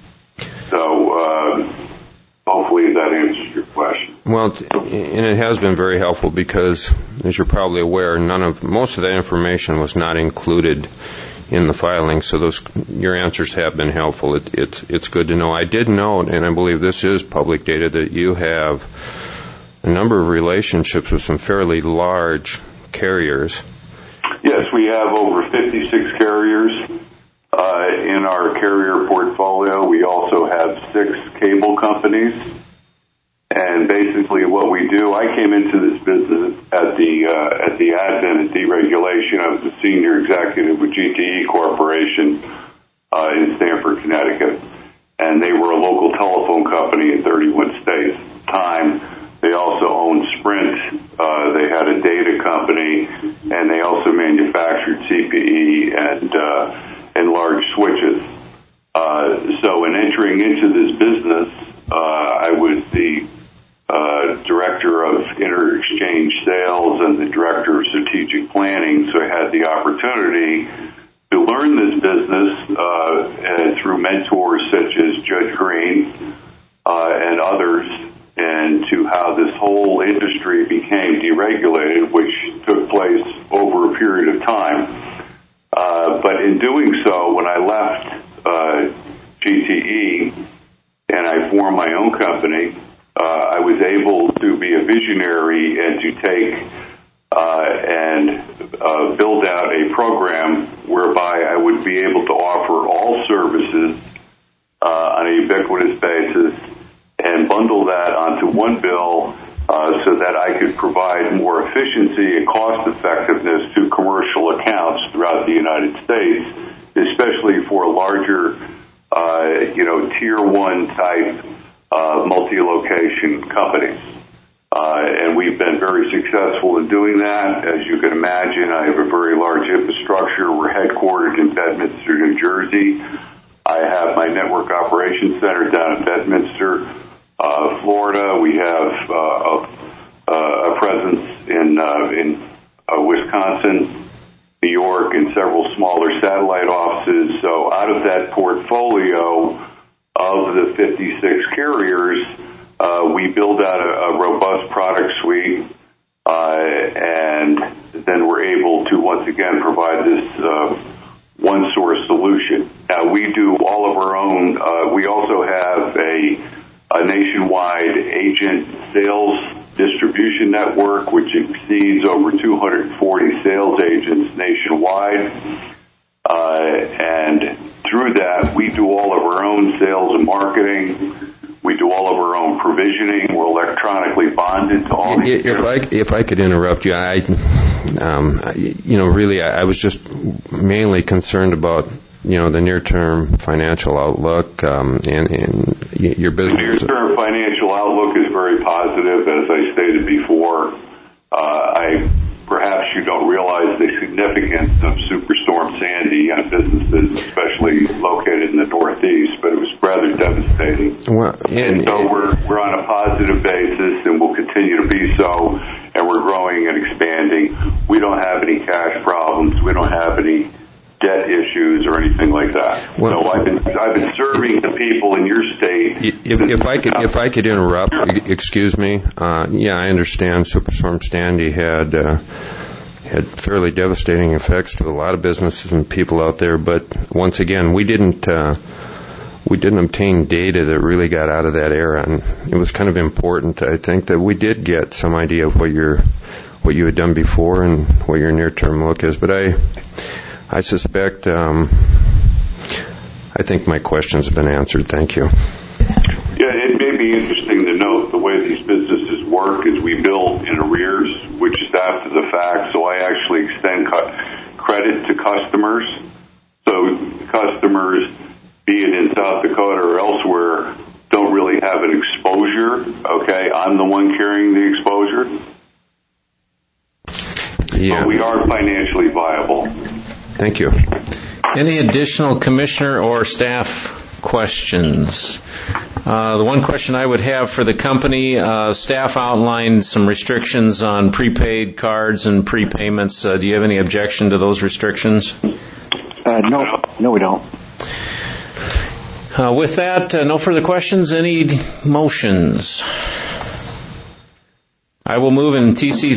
So hopefully that answers your question. Well, and it has been very helpful because, as you're probably aware, most of that information was not included in the filing. So your answers have been helpful. It's good to know. I did note, and I believe this is public data, that you have a number of relationships with some fairly large carriers. Yes, we have over 56 carriers in our carrier portfolio. We also have 6 cable companies. And basically what we do, I came into this business at the advent of deregulation. I was a senior executive with GTE Corporation in Stamford, Connecticut. And they were a local telephone company in 31 states at the time. They also owned Sprint. They had a data company, and they also manufactured CPE and large switches. So in entering into this business, I was the director of inter-exchange sales and the director of strategic planning. So I had the opportunity to learn this business through mentors such as Judge Green and others, and to how this whole industry became deregulated, which took place over a period of time. But in doing so, when I left GTE and I formed my own company, I was able to be a visionary and to take and build out a program whereby I would be able to offer all services on a ubiquitous basis and bundle that onto one bill so that I could provide more efficiency and cost effectiveness to commercial accounts throughout the United States, especially for larger, tier 1 type multi-location companies. And we've been very successful in doing that. As you can imagine, I have a very large infrastructure. We're headquartered in Bedminster, New Jersey. I have my network operations center down in Bedminster, Florida. We have a presence in Wisconsin, New York, and several smaller satellite offices. So out of that portfolio of the 56 carriers, we build out a robust product suite, and then we're able to once again provide this one-source solution. Now, we do all of our own. We also have a nationwide agent sales distribution network, which exceeds over 240 sales agents nationwide. And through that, we do all of our own sales and marketing. We do all of our own provisioning. We're electronically bonded to all these. If I could interrupt you, really, I was just mainly concerned about, the near-term financial outlook and your business. The near-term financial outlook is very positive, as I stated before. Perhaps you don't realize the significance of Superstorm Sandy on businesses, especially located in the Northeast, but it was rather devastating. And so we're on a positive basis, and we'll continue to be so, and we're growing and expanding. We don't have any cash problems. We don't have any debt issues or anything like that. Well, so I've been serving the people in your state. If I could interrupt, excuse me. Yeah, I understand Superstorm Sandy had fairly devastating effects to a lot of businesses and people out there. But once again, we didn't obtain data that really got out of that era, and it was kind of important, I think, that we did get some idea of what you had done before and what your near-term look is. But I suspect, I think my questions have been answered. Thank you. Yeah, it may be interesting to note the way these businesses work is we bill in arrears, which is after the fact, so I actually extend credit to customers. So customers, be it in South Dakota or elsewhere, don't really have an exposure, okay? I'm the one carrying the exposure. Yeah. But we are financially viable. Thank you. Any additional commissioner or staff questions? The one question I would have for the company, staff outlined some restrictions on prepaid cards and prepayments. Do you have any objection to those restrictions? No, we don't. With that, no further questions. Any motions? I will move in TC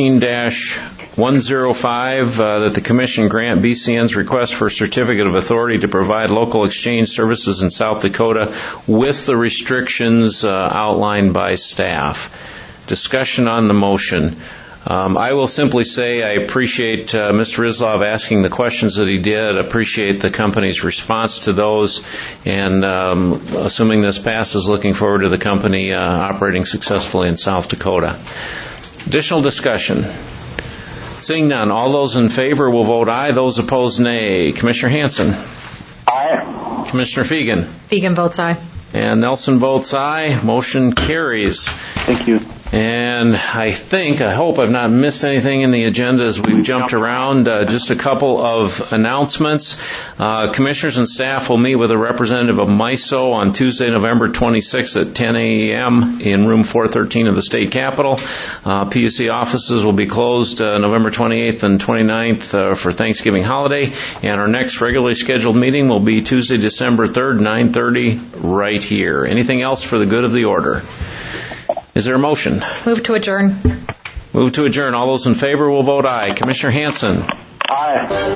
13-105 that the Commission grant BCN's request for a certificate of authority to provide local exchange services in South Dakota with the restrictions outlined by staff. Discussion on the motion. I will simply say I appreciate Mr. Rizlov asking the questions that he did, appreciate the company's response to those, and assuming this passes, looking forward to the company operating successfully in South Dakota. Additional discussion. Seeing none, all those in favor will vote aye, those opposed nay. Commissioner Hanson? Aye. Commissioner Fegan? Fegan votes aye. And Nelson votes aye. Motion carries. Thank you. And I hope I've not missed anything in the agenda as we've jumped around. Just a couple of announcements. Commissioners and staff will meet with a representative of MISO on Tuesday, November 26th at 10 a.m. in room 413 of the State Capitol. PUC offices will be closed November 28th and 29th for Thanksgiving holiday. And our next regularly scheduled meeting will be Tuesday, December 3rd, 9:30, right here. Anything else for the good of the order? Is there a motion? Move to adjourn. Move to adjourn. All those in favor will vote aye. Commissioner Hanson? Aye.